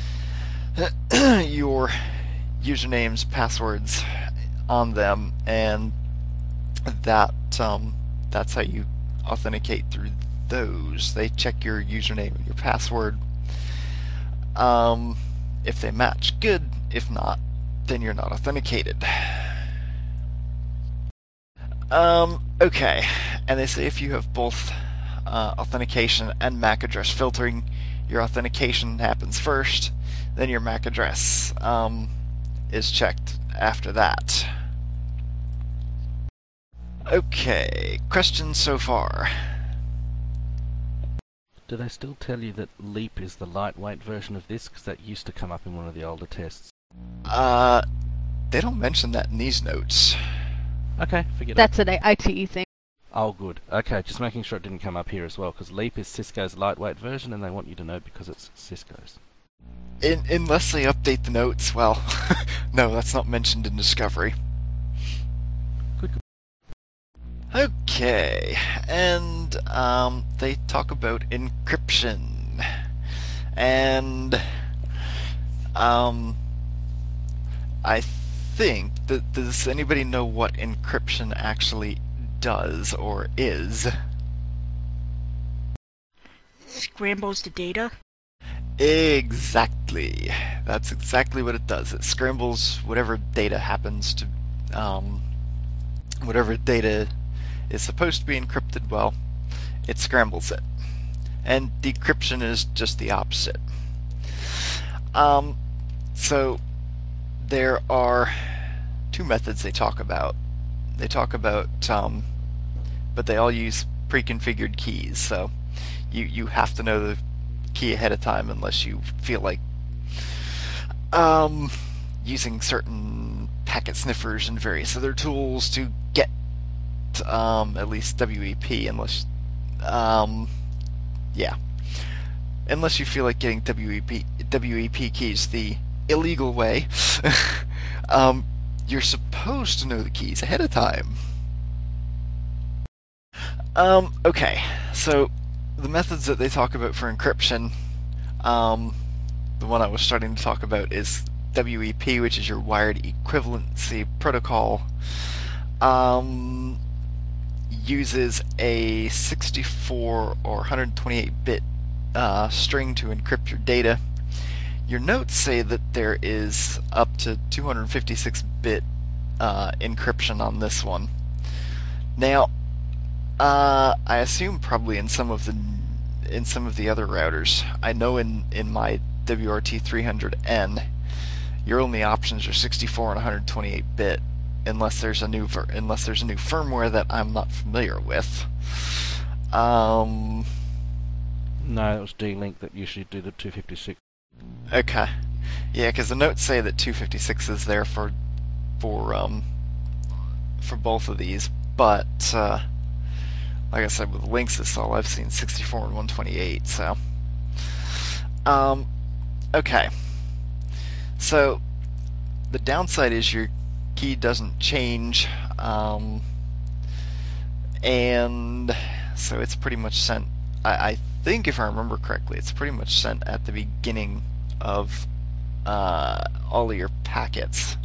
your usernames, passwords on them, and that's how you authenticate through those. They check your username and your password. If they match, good. If not, then you're not authenticated. Okay, and they say if you have both authentication and MAC address filtering, your authentication happens first, then your MAC address is checked after that. Okay, questions so far? Do they still tell you that Leap is the lightweight version of this? Because that used to come up in one of the older tests. They don't mention that in these notes. Okay, forget it. That's an ITE thing. Oh, good. Okay, just making sure it didn't come up here as well, because Leap is Cisco's lightweight version, and they want you to know because it's Cisco's. Unless they update the notes, well, no, that's not mentioned in Discovery. Good. Okay, and they talk about encryption, and I think that, does anybody know what encryption actually does or is? Scrambles the data? Exactly. That's exactly what it does. It scrambles whatever data happens to, whatever data is supposed to be encrypted, well, it scrambles it. And decryption is just the opposite. So there are two methods they talk about. They talk about, but they all use pre-configured keys, so you have to know the key ahead of time unless you feel like using certain packet sniffers and various other tools to get at least WEP, unless unless you feel like getting WEP keys the illegal way. You're supposed to know the keys ahead of time. Okay, so the methods that they talk about for encryption, the one I was starting to talk about is WEP, which is your Wired Equivalency Protocol. Uses a 64 or 128-bit string to encrypt your data. Your notes say that there is up to 256-bit encryption on this one. Now, I assume probably in some of the other routers. I know in my WRT300N, your only options are 64 and 128-bit, unless there's a new firmware that I'm not familiar with. No, it was D-Link that usually do the 256. Okay, yeah, because the notes say that 256 is there for both of these, but like I said, with Linksys, all I've seen 64 and 128. So, okay. So the downside is your key doesn't change, and so it's pretty much sent. I think, if I remember correctly, it's pretty much sent at the beginning of all of your packets.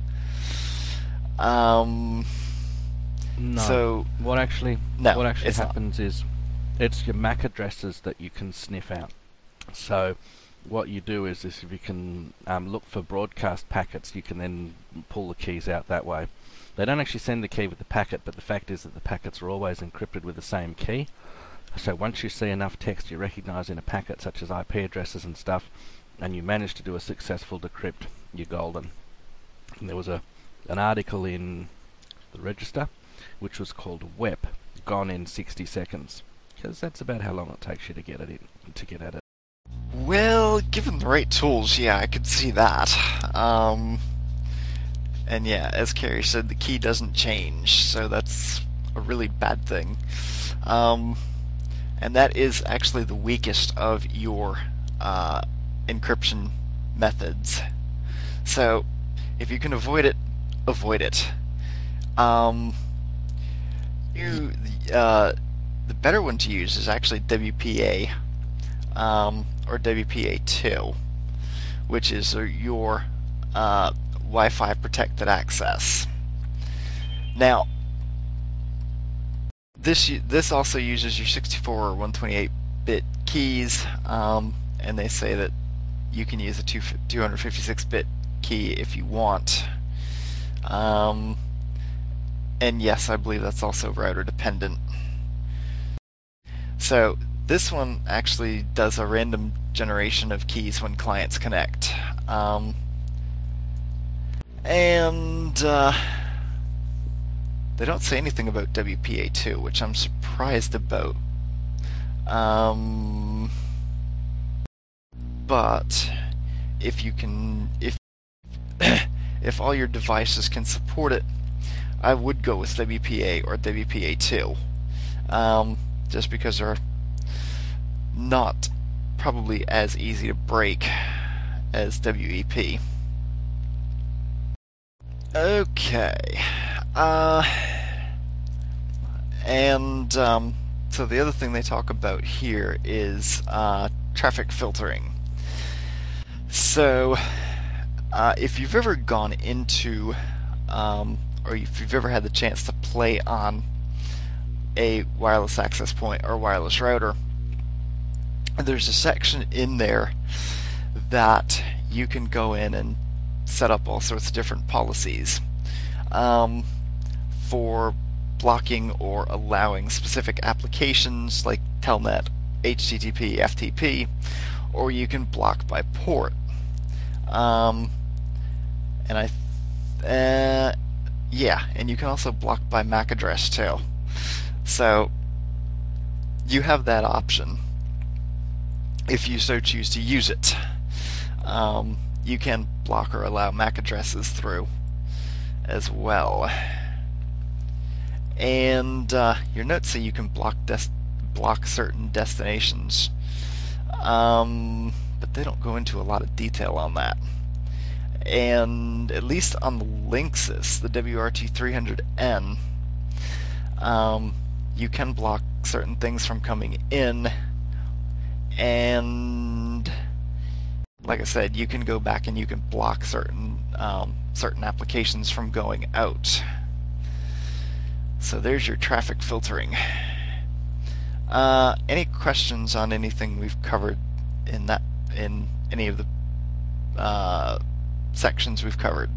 No. So what actually no, happens is it's your MAC addresses that you can sniff out. So what you do is if you can look for broadcast packets, you can then pull the keys out that way. They don't actually send the key with the packet, but the fact is that the packets are always encrypted with the same key. So once you see enough text you recognize in a packet, such as IP addresses and stuff, and you manage to do a successful decrypt, you're golden. And there was an article in the Register which was called WEP, gone in 60 seconds, because that's about how long it takes you to get at it. Well, given the right tools, yeah, I could see that. And yeah, as Carrie said, the key doesn't change, so that's a really bad thing. And that is actually the weakest of your encryption methods. So, if you can avoid it, avoid it. The better one to use is actually WPA, or WPA2, which is your Wi-Fi protected access. Now, this also uses your 64 or 128-bit keys, and they say that you can use a 256-bit key if you want. And yes, I believe that's also router dependent. So this one actually does a random generation of keys when clients connect. And they don't say anything about WPA2, which I'm surprised about. But if you can, if all your devices can support it, I would go with WPA or WPA2, just because they're not probably as easy to break as WEP. Okay, so the other thing they talk about here is traffic filtering. So if you've ever gone into or if you've ever had the chance to play on a wireless access point or wireless router, there's a section in there that you can go in and set up all sorts of different policies for blocking or allowing specific applications like Telnet, HTTP, FTP, or you can block by port. And you can also block by MAC address too. So you have that option if you so choose to use it. You can block or allow MAC addresses through as well. And your notes say you can block certain destinations, but they don't go into a lot of detail on that. And at least on the Linksys, the WRT300N, you can block certain things from coming in, and like I said, you can go back and you can block certain applications from going out. So there's your traffic filtering. Any questions on anything we've covered in any of the sections we've covered?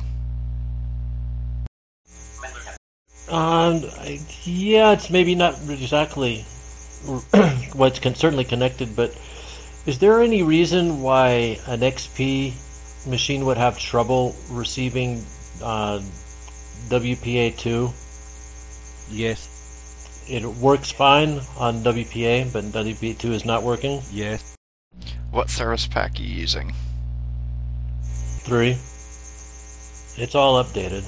Yeah, it's maybe not exactly what's certainly connected, but is there any reason why an XP machine would have trouble receiving WPA2? Yes. It works fine on WPA, but WPA2 is not working? Yes. What service pack are you using? 3. It's all updated.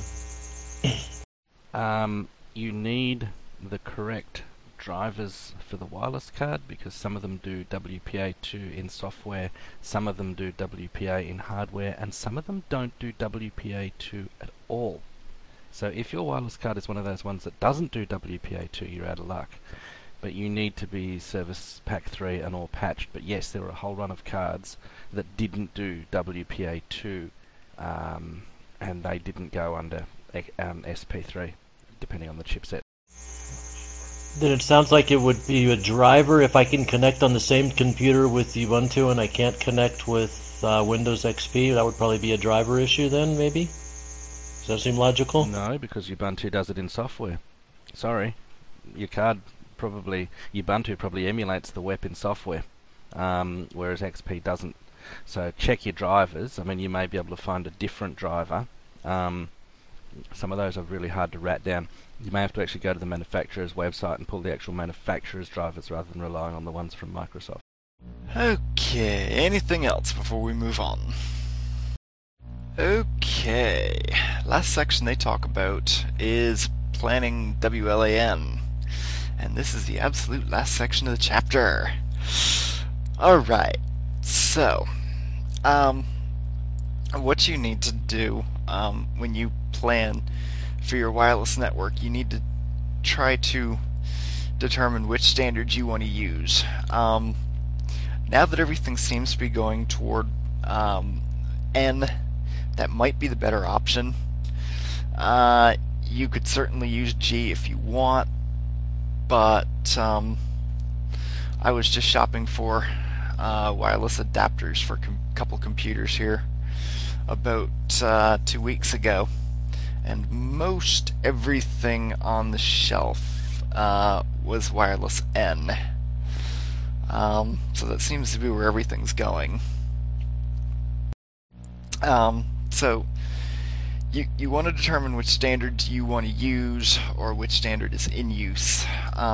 You need the correct drivers for the wireless card, because some of them do WPA2 in software, some of them do WPA in hardware, and some of them don't do WPA2 at all. So if your wireless card is one of those ones that doesn't do WPA2, you're out of luck. But you need to be Service Pack 3 and all patched. But yes, there were a whole run of cards that didn't do WPA2, and they didn't go under SP3, depending on the chipset. Then it sounds like it would be a driver. If I can connect on the same computer with Ubuntu and I can't connect with Windows XP, that would probably be a driver issue then, maybe? Does that seem logical? No, because Ubuntu does it in software. Sorry. Ubuntu probably emulates the WEP in software, whereas XP doesn't. So check your drivers. I mean, you may be able to find a different driver. Some of those are really hard to rat down. You may have to actually go to the manufacturer's website and pull the actual manufacturer's drivers rather than relying on the ones from Microsoft. Okay, anything else before we move on? Okay, last section they talk about is planning WLAN. And this is the absolute last section of the chapter. Alright, so, what you need to do when you plan for your wireless network, you need to try to determine which standards you want to use. Now that everything seems to be going toward N, that might be the better option. You could certainly use G if you want, but I was just shopping for wireless adapters for a couple computers here about 2 weeks ago, and most everything on the shelf was wireless N. So that seems to be where everything's going. So you want to determine which standard you want to use, or which standard is in use.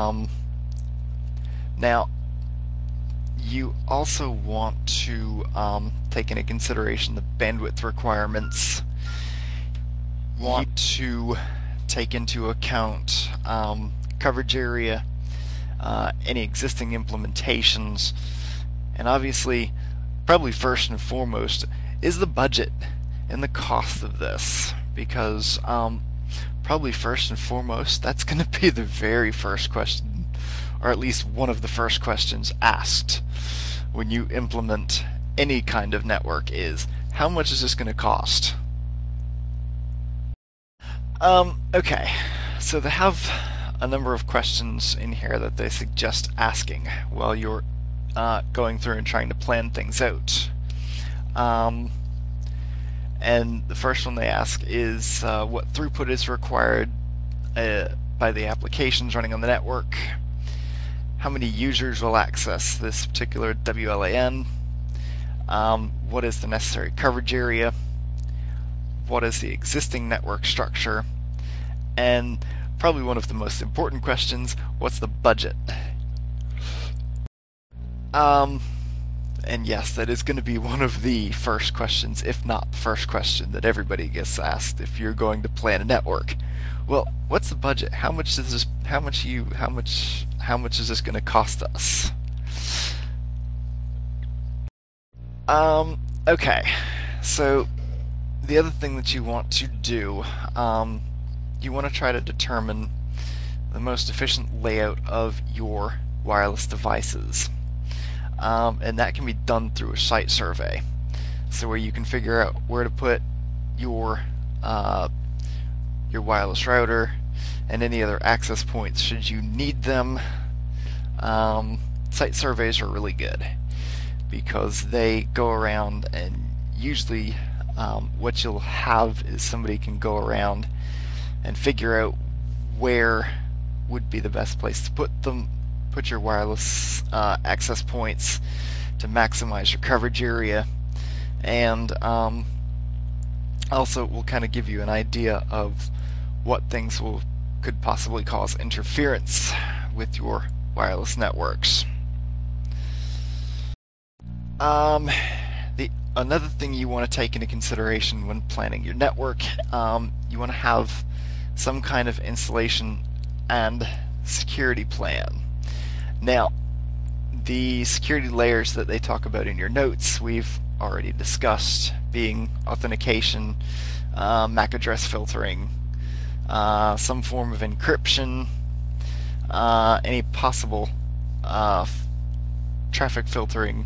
Now, you also want to take into consideration the bandwidth requirements. You want to take into account coverage area, any existing implementations, and obviously, probably first and foremost, is the budget and the cost of this, because probably first and foremost, that's going to be the very first question, or at least one of the first questions asked when you implement any kind of network is, how much is this going to cost? Okay, so they have a number of questions in here that they suggest asking while you're going through and trying to plan things out. And the first one they ask is what throughput is required by the applications running on the network, how many users will access this particular WLAN, what is the necessary coverage area, what is the existing network structure, and probably one of the most important questions, what's the budget? And yes, that is going to be one of the first questions, if not the first question that everybody gets asked if you're going to plan a network. Well, what's the budget? How much is this? How much is this going to cost us? Okay. So the other thing that you want to do, you want to try to determine the most efficient layout of your wireless devices. And that can be done through a site survey. So where you can figure out where to put your wireless router and any other access points should you need them. Site surveys are really good because they go around, and usually what you'll have is somebody can go around and figure out where would be the best place to put your wireless access points to maximize your coverage area, and also will kind of give you an idea of what things could possibly cause interference with your wireless networks. Another thing you want to take into consideration when planning your network, you want to have some kind of installation and security plan. Now, the security layers that they talk about in your notes, we've already discussed, being authentication, MAC address filtering, some form of encryption, any possible traffic filtering,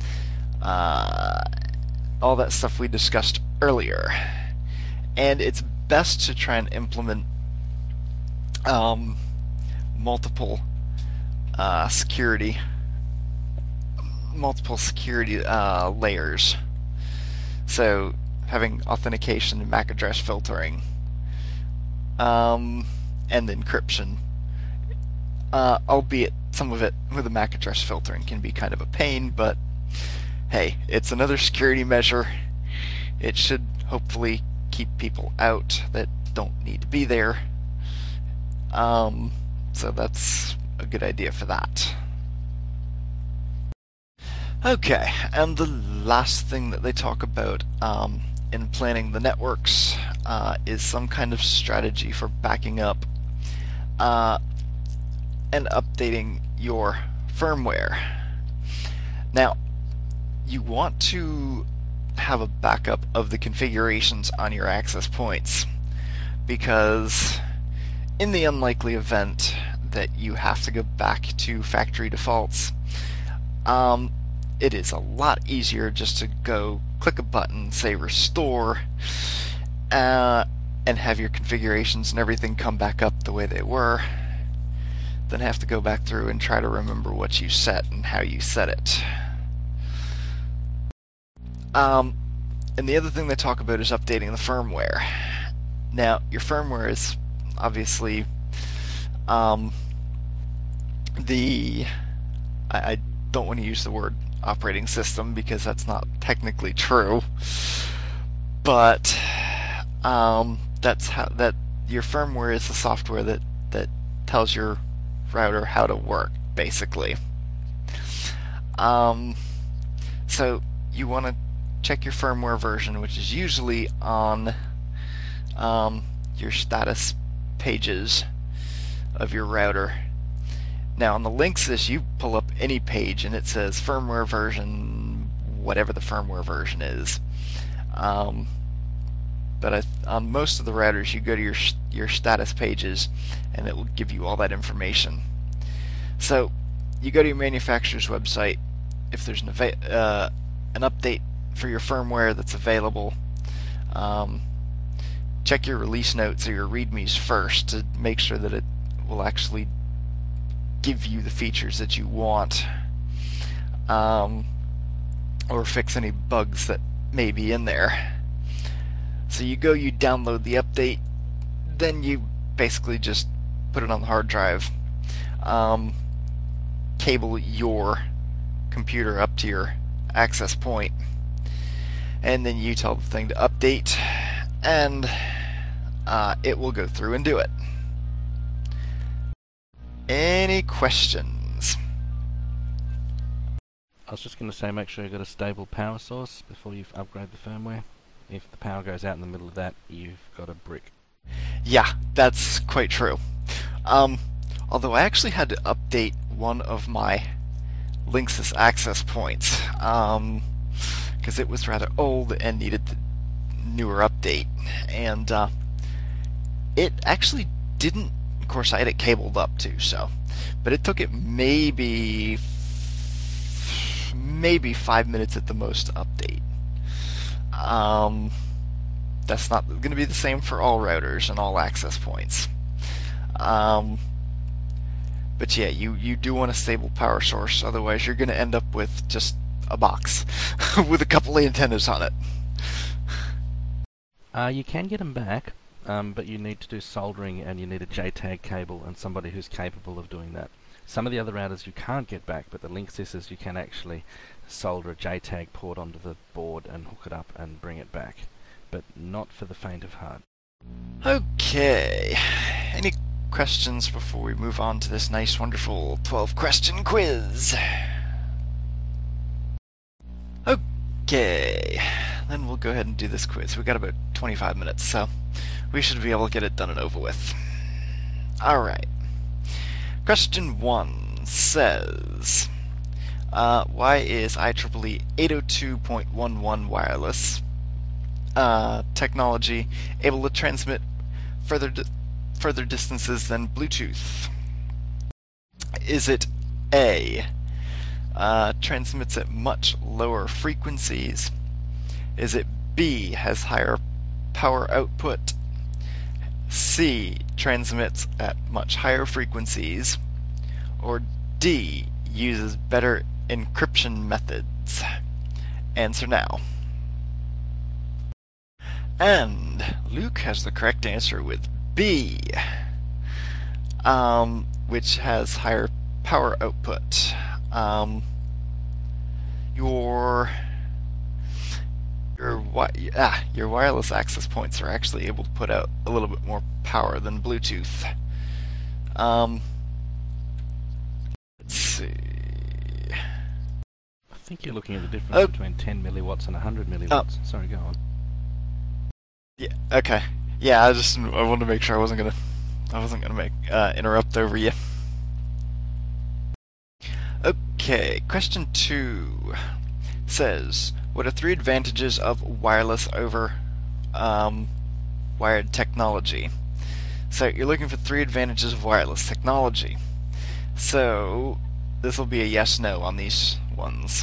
all that stuff we discussed earlier. And it's best to try and implement multiple security layers. So having authentication and MAC address filtering, and encryption. Albeit some of it with the MAC address filtering can be kind of a pain, but hey, it's another security measure. It should hopefully keep people out that don't need to be there. So that's a good idea for that. Okay, and the last thing that they talk about in planning the networks is some kind of strategy for backing up and updating your firmware. Now, you want to have a backup of the configurations on your access points, because in the unlikely event that you have to go back to factory defaults, it is a lot easier just to go click a button, say restore, and have your configurations and everything come back up the way they were, than have to go back through and try to remember what you set and how you set it. And the other thing they talk about is updating the firmware. Now, your firmware is obviously I don't want to use the word operating system because that's not technically true, but that's that your firmware is the software that tells your router how to work, basically. So you want to check your firmware version, which is usually on your status pages of your router. Now on the Linksys, you pull up any page and it says firmware version, whatever the firmware version is. But on most of the routers, you go to your status pages and it will give you all that information. So you go to your manufacturer's website. If there's an update for your firmware that's available, check your release notes or your readmes first to make sure that it will actually give you the features that you want, or fix any bugs that may be in there. So you download the update, then you basically just put it on the hard drive, cable your computer up to your access point, and then you tell the thing to update, and it will go through and do it. Any questions? I was just going to say, make sure you've got a stable power source before you upgrade the firmware. If the power goes out in the middle of that, you've got a brick. Yeah, that's quite true. Although I actually had to update one of my Linksys access points, because it was rather old and needed the newer update, and it actually didn't. Of course, I had it cabled up too, but it took it maybe 5 minutes at the most to update. That's not going to be the same for all routers and all access points. But yeah, you do want a stable power source, otherwise you're going to end up with just a box with a couple of antennas on it. You can get them back, but you need to do soldering and you need a JTAG cable and somebody who's capable of doing that. Some of the other routers you can't get back, but the Linksys you can actually solder a JTAG port onto the board and hook it up and bring it back, but not for the faint of heart. Okay, any questions before we move on to this nice, wonderful 12-question quiz? Okay, then we'll go ahead and do this quiz. We've got about 25 minutes, so we should be able to get it done and over with. Alright. Question 1 says, why is IEEE 802.11 wireless technology able to transmit further distances than Bluetooth? Is it A, transmits at much lower frequencies? Is it B, has higher power output? C, transmits at much higher frequencies? Or D, uses better encryption methods? Answer now. And Luke has the correct answer with B, which has higher power output. Your wireless access points are actually able to put out a little bit more power than Bluetooth. Let's see. I think you're looking at the difference between 10 milliwatts and 100 milliwatts. Sorry, go on. Yeah. Okay. Yeah. I wanted to make sure I wasn't gonna interrupt over you. Okay. Question 2 says, what are 3 advantages of wireless over wired technology? So you're looking for 3 advantages of wireless technology. So this will be a yes/no on these ones.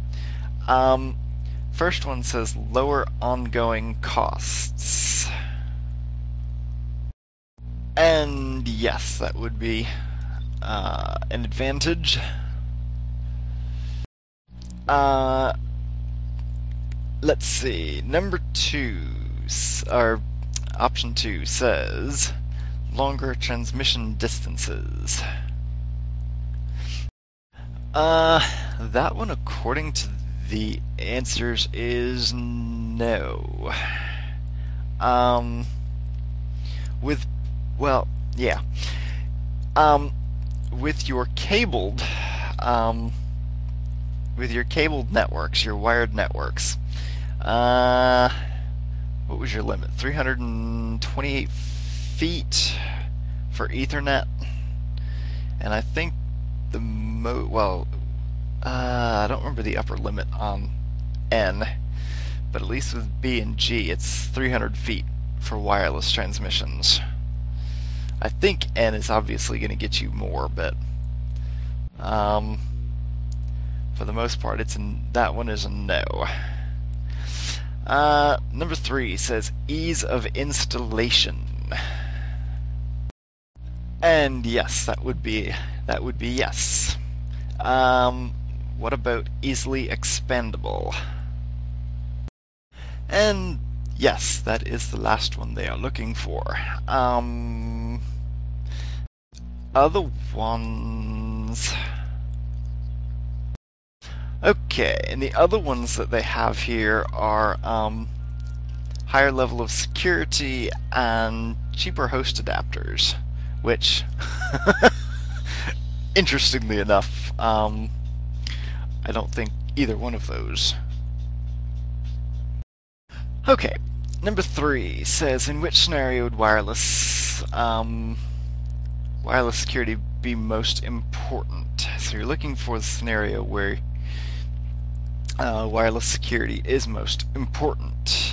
First one says lower ongoing costs. And yes, that would be an advantage. Let's see. Number 2 are option 2 says longer transmission distances. That one, according to the answers, is no. With your cabled networks, your wired networks, what was your limit? 328 feet for Ethernet, and I think I don't remember the upper limit on N, but at least with B and G, it's 300 feet for wireless transmissions. I think N is obviously going to get you more, but for the most part, that one is a no. Number 3 says ease of installation, and yes, that would be yes. What about easily expandable? And yes, that is the last one they are looking for. Other ones. Okay, and the other ones that they have here are higher level of security and cheaper host adapters, which, interestingly enough, I don't think either one of those. Okay, number 3 says, in which scenario would wireless security be most important? So you're looking for the scenario where wireless security is most important.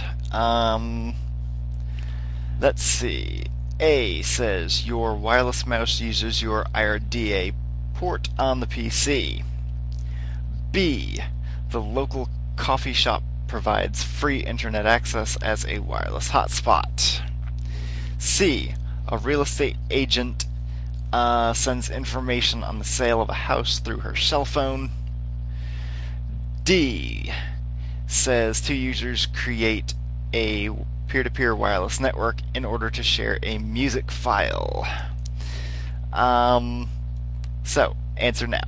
Let's see. A says your wireless mouse uses your IRDA port on the PC. B, the local coffee shop provides free internet access as a wireless hotspot. C, a real estate agent sends information on the sale of a house through her cell phone. D says 2 users create a peer-to-peer wireless network in order to share a music file. So, answer now.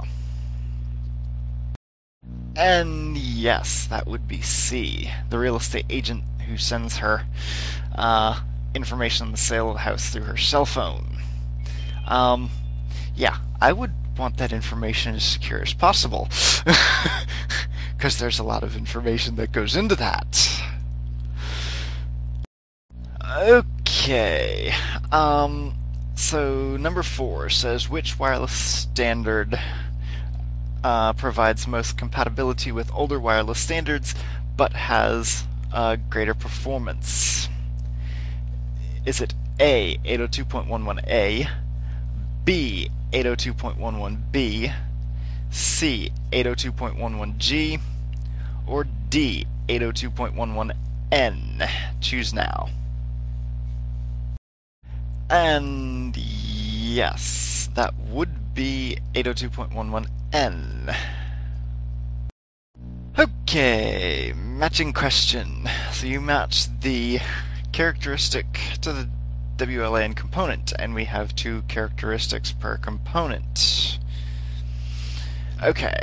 And yes, that would be C, the real estate agent who sends her information on the sale of the house through her cell phone. Yeah, I would want that information as secure as possible, because there's a lot of information that goes into that. Okay, so number 4 says, which wireless standard provides most compatibility with older wireless standards, but has greater performance? Is it A, 802.11a, B, 802.11b, C, 802.11g, or D, 802.11n? Choose now. And yes, that would be 802.11n. Okay, matching question. So you match the characteristic to the WLAN component, and we have 2 characteristics per component. Okay.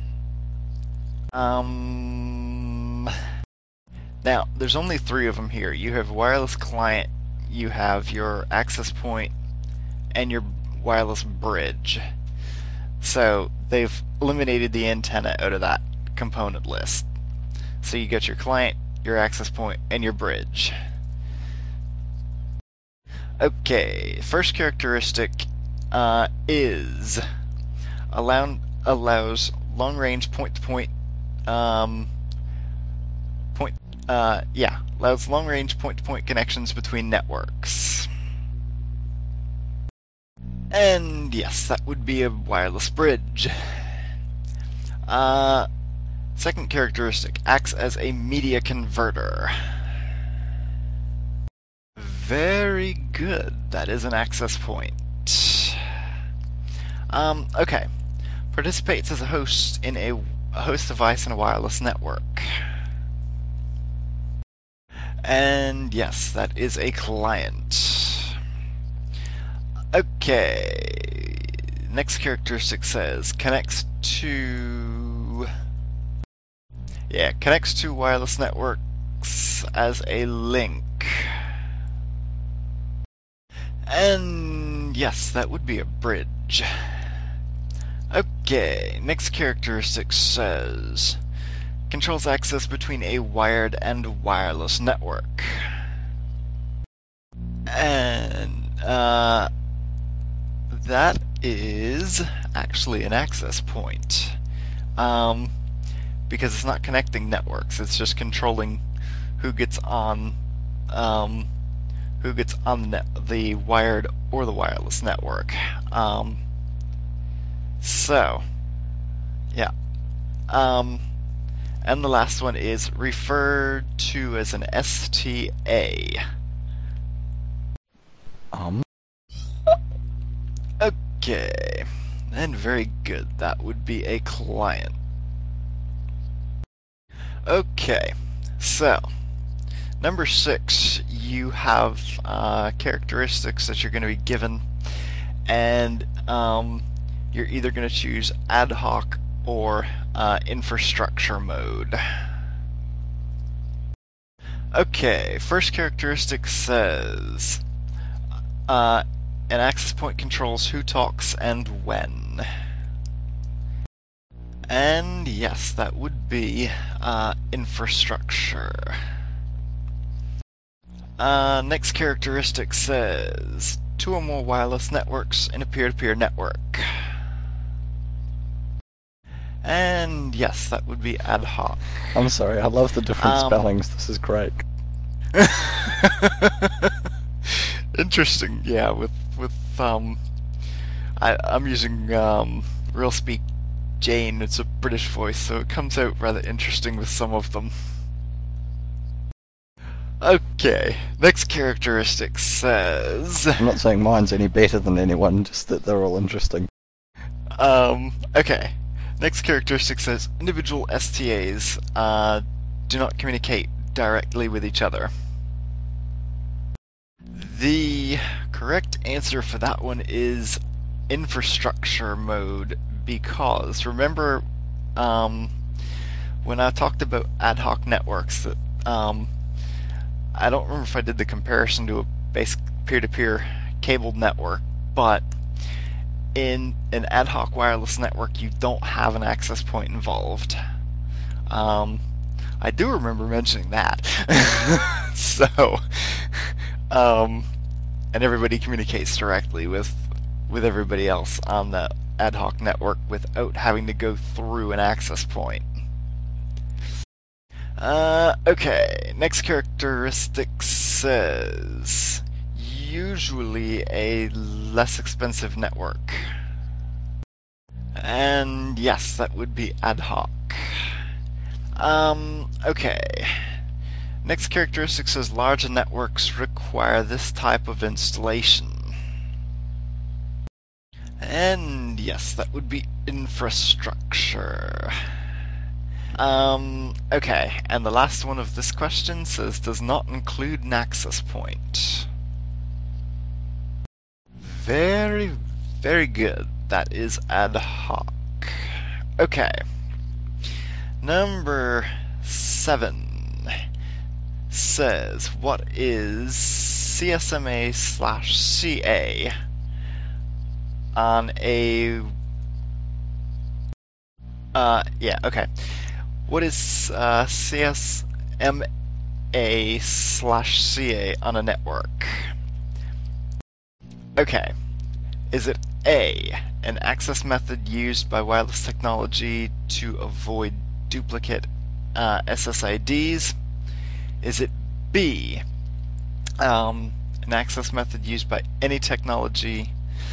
Now, there's only 3 of them here. You have wireless client, you have your access point, and your wireless bridge. So they've eliminated the antenna out of that component list. So you got your client, your access point, and your bridge. Okay, first characteristic is allows long-range point-to-point allows long-range point-to-point connections between networks. And yes, that would be a wireless bridge. Second characteristic, acts as a media converter. Very good. That is an access point. Okay. Participates as a host in a host device in a wireless network. And yes, that is a client. Okay. Next characteristic says connects to wireless networks as a link. And yes, that would be a bridge. Okay, next characteristic says controls access between a wired and wireless network. And that is actually an access point. Because it's not connecting networks, it's just controlling who gets on the wired or the wireless network. So, yeah. And the last one is referred to as an STA. Okay. And very good. That would be a client. Okay. So, number 6, you have characteristics that you're going to be given, and you're either going to choose ad hoc or infrastructure mode. Okay, first characteristic says an access point controls who talks and when. And yes, that would be infrastructure. Next characteristic says 2 or more wireless networks in a peer-to-peer network. And yes, that would be ad hoc. I'm sorry, I love the different spellings. This is great. Interesting, yeah. With I'm using RealSpeak Jane. It's a British voice, so it comes out rather interesting with some of them. Okay, next characteristic says... I'm not saying mine's any better than anyone, just that they're all interesting. Okay. Next characteristic says individual STAs do not communicate directly with each other. The correct answer for that one is infrastructure mode, because remember when I talked about ad hoc networks that I don't remember if I did the comparison to a basic peer-to-peer cabled network, but in an ad hoc wireless network you don't have an access point involved. I do remember mentioning that. So and everybody communicates directly with everybody else on the ad hoc network without having to go through an access point. Okay, next characteristic says usually a less expensive network. And yes, that would be ad hoc. Okay. Next characteristic says larger networks require this type of installation. And yes, that would be infrastructure. Okay, and the last one of this question says does not include an access point. Very, very good. That is ad hoc. Okay. Number 7 says what is CSMA/CA on a what is CSMA/CA on a network? Okay. Is it A, an access method used by wireless technology to avoid duplicate SSIDs? Is it B, an access method used by any technology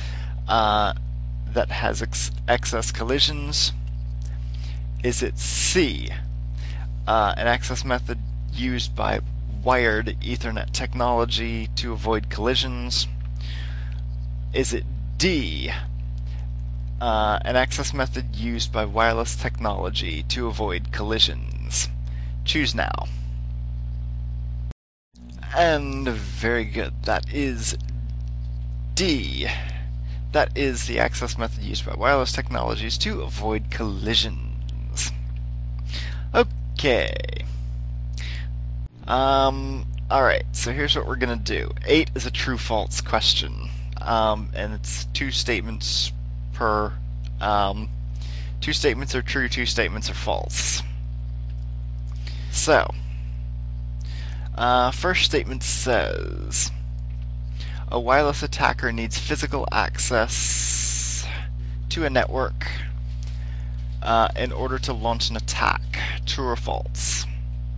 that has excess collisions? Is it C, an access method used by wired Ethernet technology to avoid collisions? Is it D, an access method used by wireless technology to avoid collisions? Choose now. And very good. That is D. That is the access method used by wireless technologies to avoid collisions. Okay. Alright, so here's what we're gonna do. 8 is a true-false question. And it's 2 statements per... 2 statements are true, 2 statements are false. So, first statement says, a wireless attacker needs physical access to a network in order to launch an attack. True or false?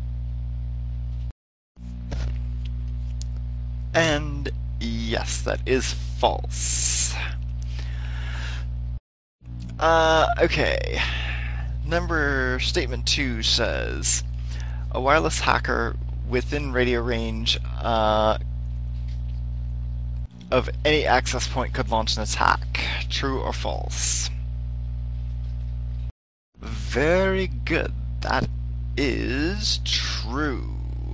And yes, that is false. Okay. Statement 2 says, a wireless hacker within radio range of any access point could launch an attack. True or false? Very good. That is true.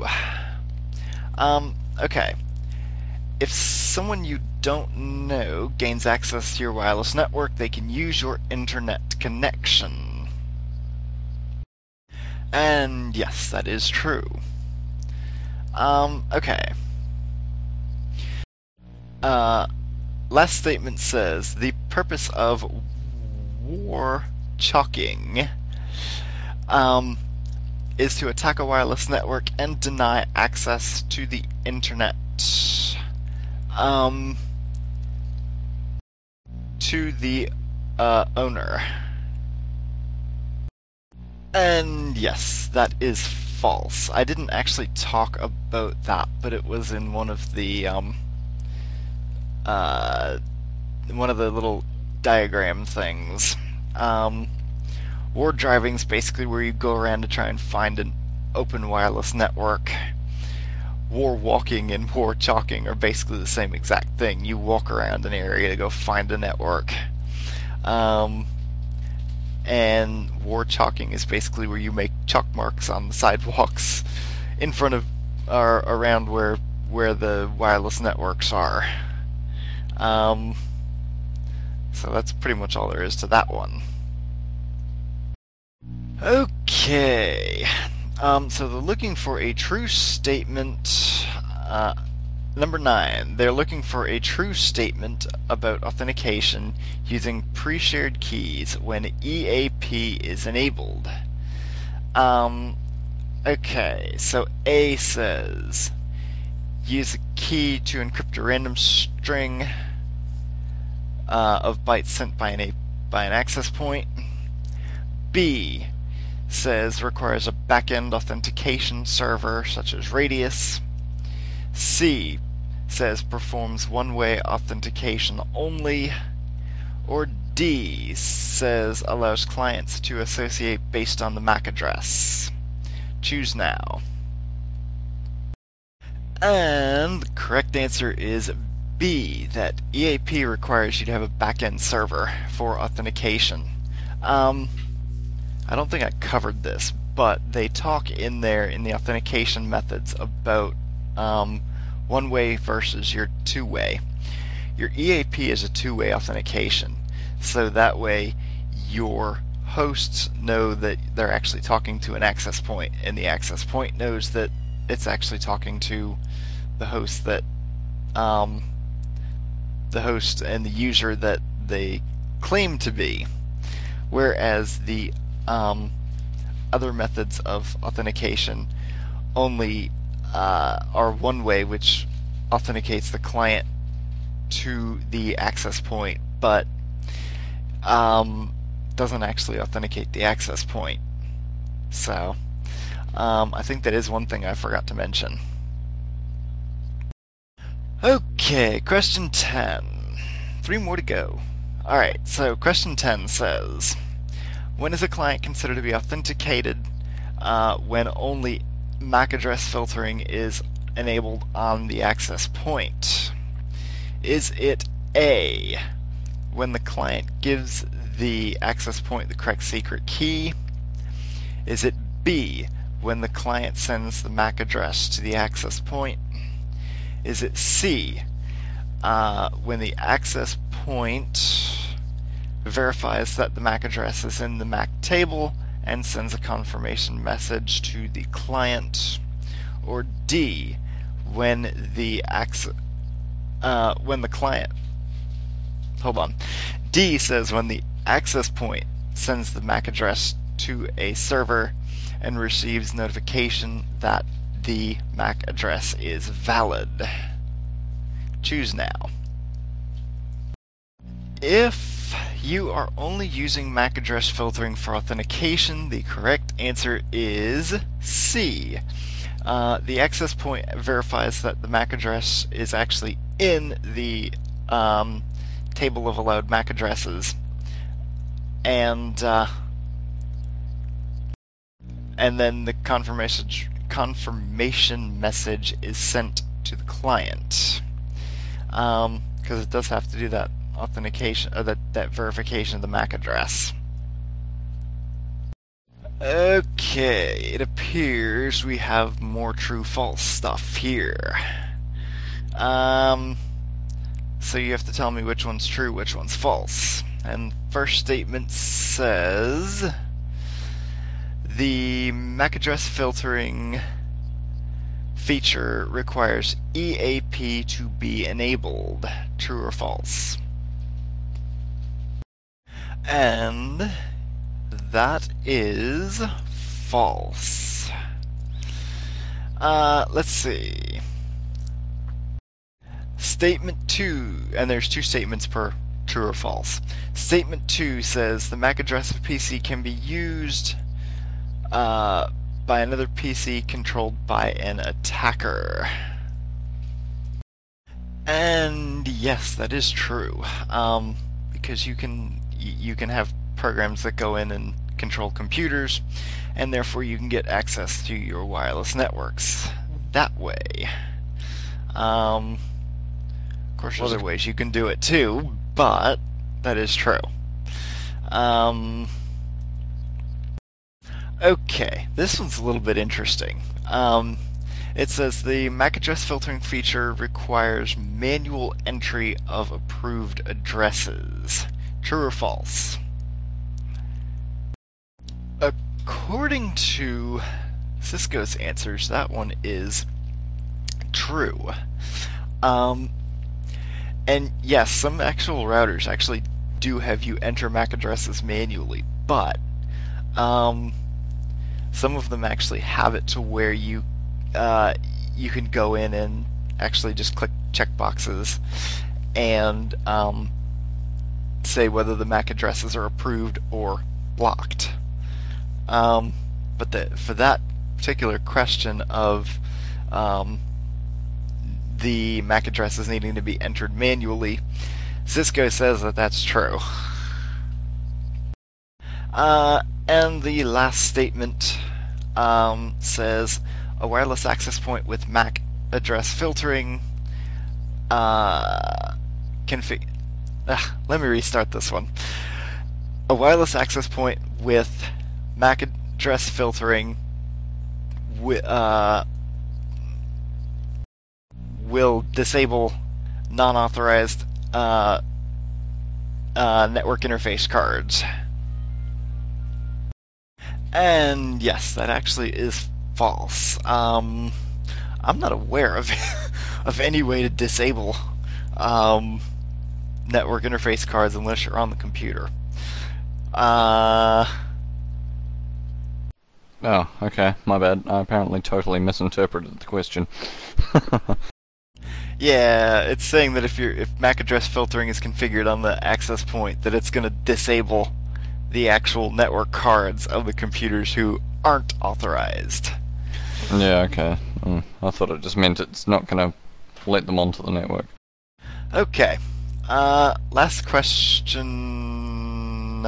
Okay. If someone you don't know gains access to your wireless network, they can use your internet connection. And yes, that is true. Okay. Last statement says, the purpose of war chalking is to attack a wireless network and deny access to the internet to the owner. And yes, that is false. I didn't actually talk about that, but it was in one of the little diagram things. War driving is basically where you go around to try and find an open wireless network. War walking and war chalking are basically the same exact thing. You walk around an area to go find a network. And war chalking is basically where you make chalk marks on the sidewalks in front of or around where the wireless networks are. So that's pretty much all there is to that one. Okay. So they're looking for a true statement. Number 9. They're looking for a true statement about authentication using pre-shared keys when EAP is enabled. Okay, so A says, use a key to encrypt a random string of bytes sent by an access point. B says requires a backend authentication server such as Radius. C says performs one-way authentication only. Or D says allows clients to associate based on the MAC address. Choose now. And the correct answer is B, that EAP requires you to have a backend server for authentication. I don't think I covered this, but they talk in there in the authentication methods about one-way versus your two-way. Your EAP is a two-way authentication, so that way your hosts know that they're actually talking to an access point, and the access point knows that it's actually talking to the host that the host and the user that they claim to be. Whereas the other methods of authentication only are one way, which authenticates the client to the access point, but doesn't actually authenticate the access point. So I think that is one thing I forgot to mention. Okay, question 10. 3 more to go. Alright, so question 10 says, when is a client considered to be authenticated when only MAC address filtering is enabled on the access point? Is it A, when the client gives the access point the correct secret key? Is it B, when the client sends the MAC address to the access point? Is it C, when the access point verifies that the MAC address is in the MAC table and sends a confirmation message to the client? Or D, when the client, hold on, D says when the access point sends the MAC address to a server and receives notification that the MAC address is valid. Choose now. If you are only using MAC address filtering for authentication, the correct answer is C. The access point verifies that the MAC address is actually in the table of allowed MAC addresses, and then the confirmation message is sent to the client, because it does have to do that authentication, or that verification of the MAC address. Okay, it appears we have more true-false stuff here. So you have to tell me which one's true, which one's false. And first statement says the MAC address filtering feature requires EAP to be enabled. True or false? And that is false. Let's see. Statement 2, and there's two statements per true or false. Statement 2 says the MAC address of PC can be used by another PC controlled by an attacker. And yes, that is true. Because you can have programs that go in and control computers, and therefore you can get access to your wireless networks that way. Of course, there's other ways you can do it too, but that is true. Okay, this one's a little bit interesting. It says the MAC address filtering feature requires manual entry of approved addresses. True or false? According to Cisco's answers, that one is true. And yes, some actual routers actually do have you enter MAC addresses manually, but some of them actually have it to where you can go in and actually just click checkboxes and say whether the MAC addresses are approved or blocked. But for that particular question of the MAC addresses needing to be entered manually, Cisco says that that's true. And the last statement says a wireless access point with MAC address filtering let me restart this one. A wireless access point with MAC address filtering will disable non-authorized network interface cards. And yes, that actually is false. I'm not aware of any way to disable network interface cards unless you're on the computer. Oh, okay, my bad. I apparently totally misinterpreted the question. Yeah, it's saying that if MAC address filtering is configured on the access point, that it's going to disable the actual network cards of the computers who aren't authorized. Yeah, okay. I thought it just meant it's not going to let them onto the network. Okay. Last question.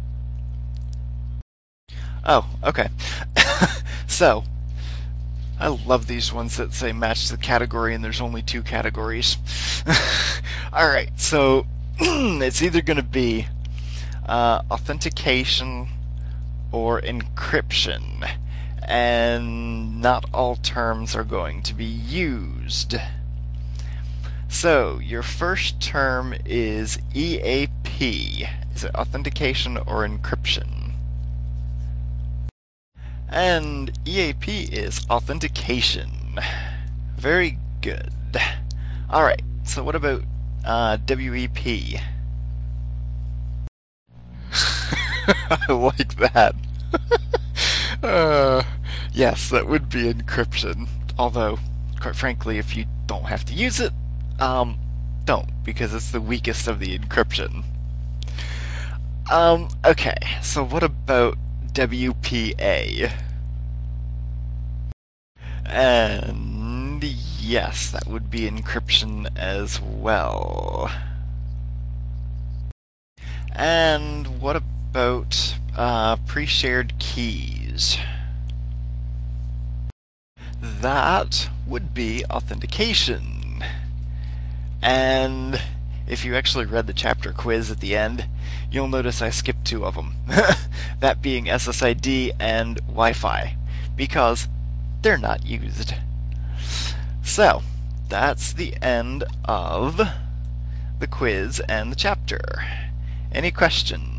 Oh, okay. So, I love these ones that say match the category and there's only 2 categories. Alright, so it's either going to be authentication or encryption, and not all terms are going to be used. So, your first term is EAP. Is it authentication or encryption? And EAP is authentication. Very good. Alright, so what about WEP? I like that. Yes, that would be encryption. Although, quite frankly, if you don't have to use it, don't, because it's the weakest of the encryption. Okay, so what about WPA? And yes, that would be encryption as well. And what about pre-shared keys? That would be authentication. And if you actually read the chapter quiz at the end, you'll notice I skipped 2 of them. That being SSID and Wi-Fi, because they're not used. So, that's the end of the quiz and the chapter. Any questions?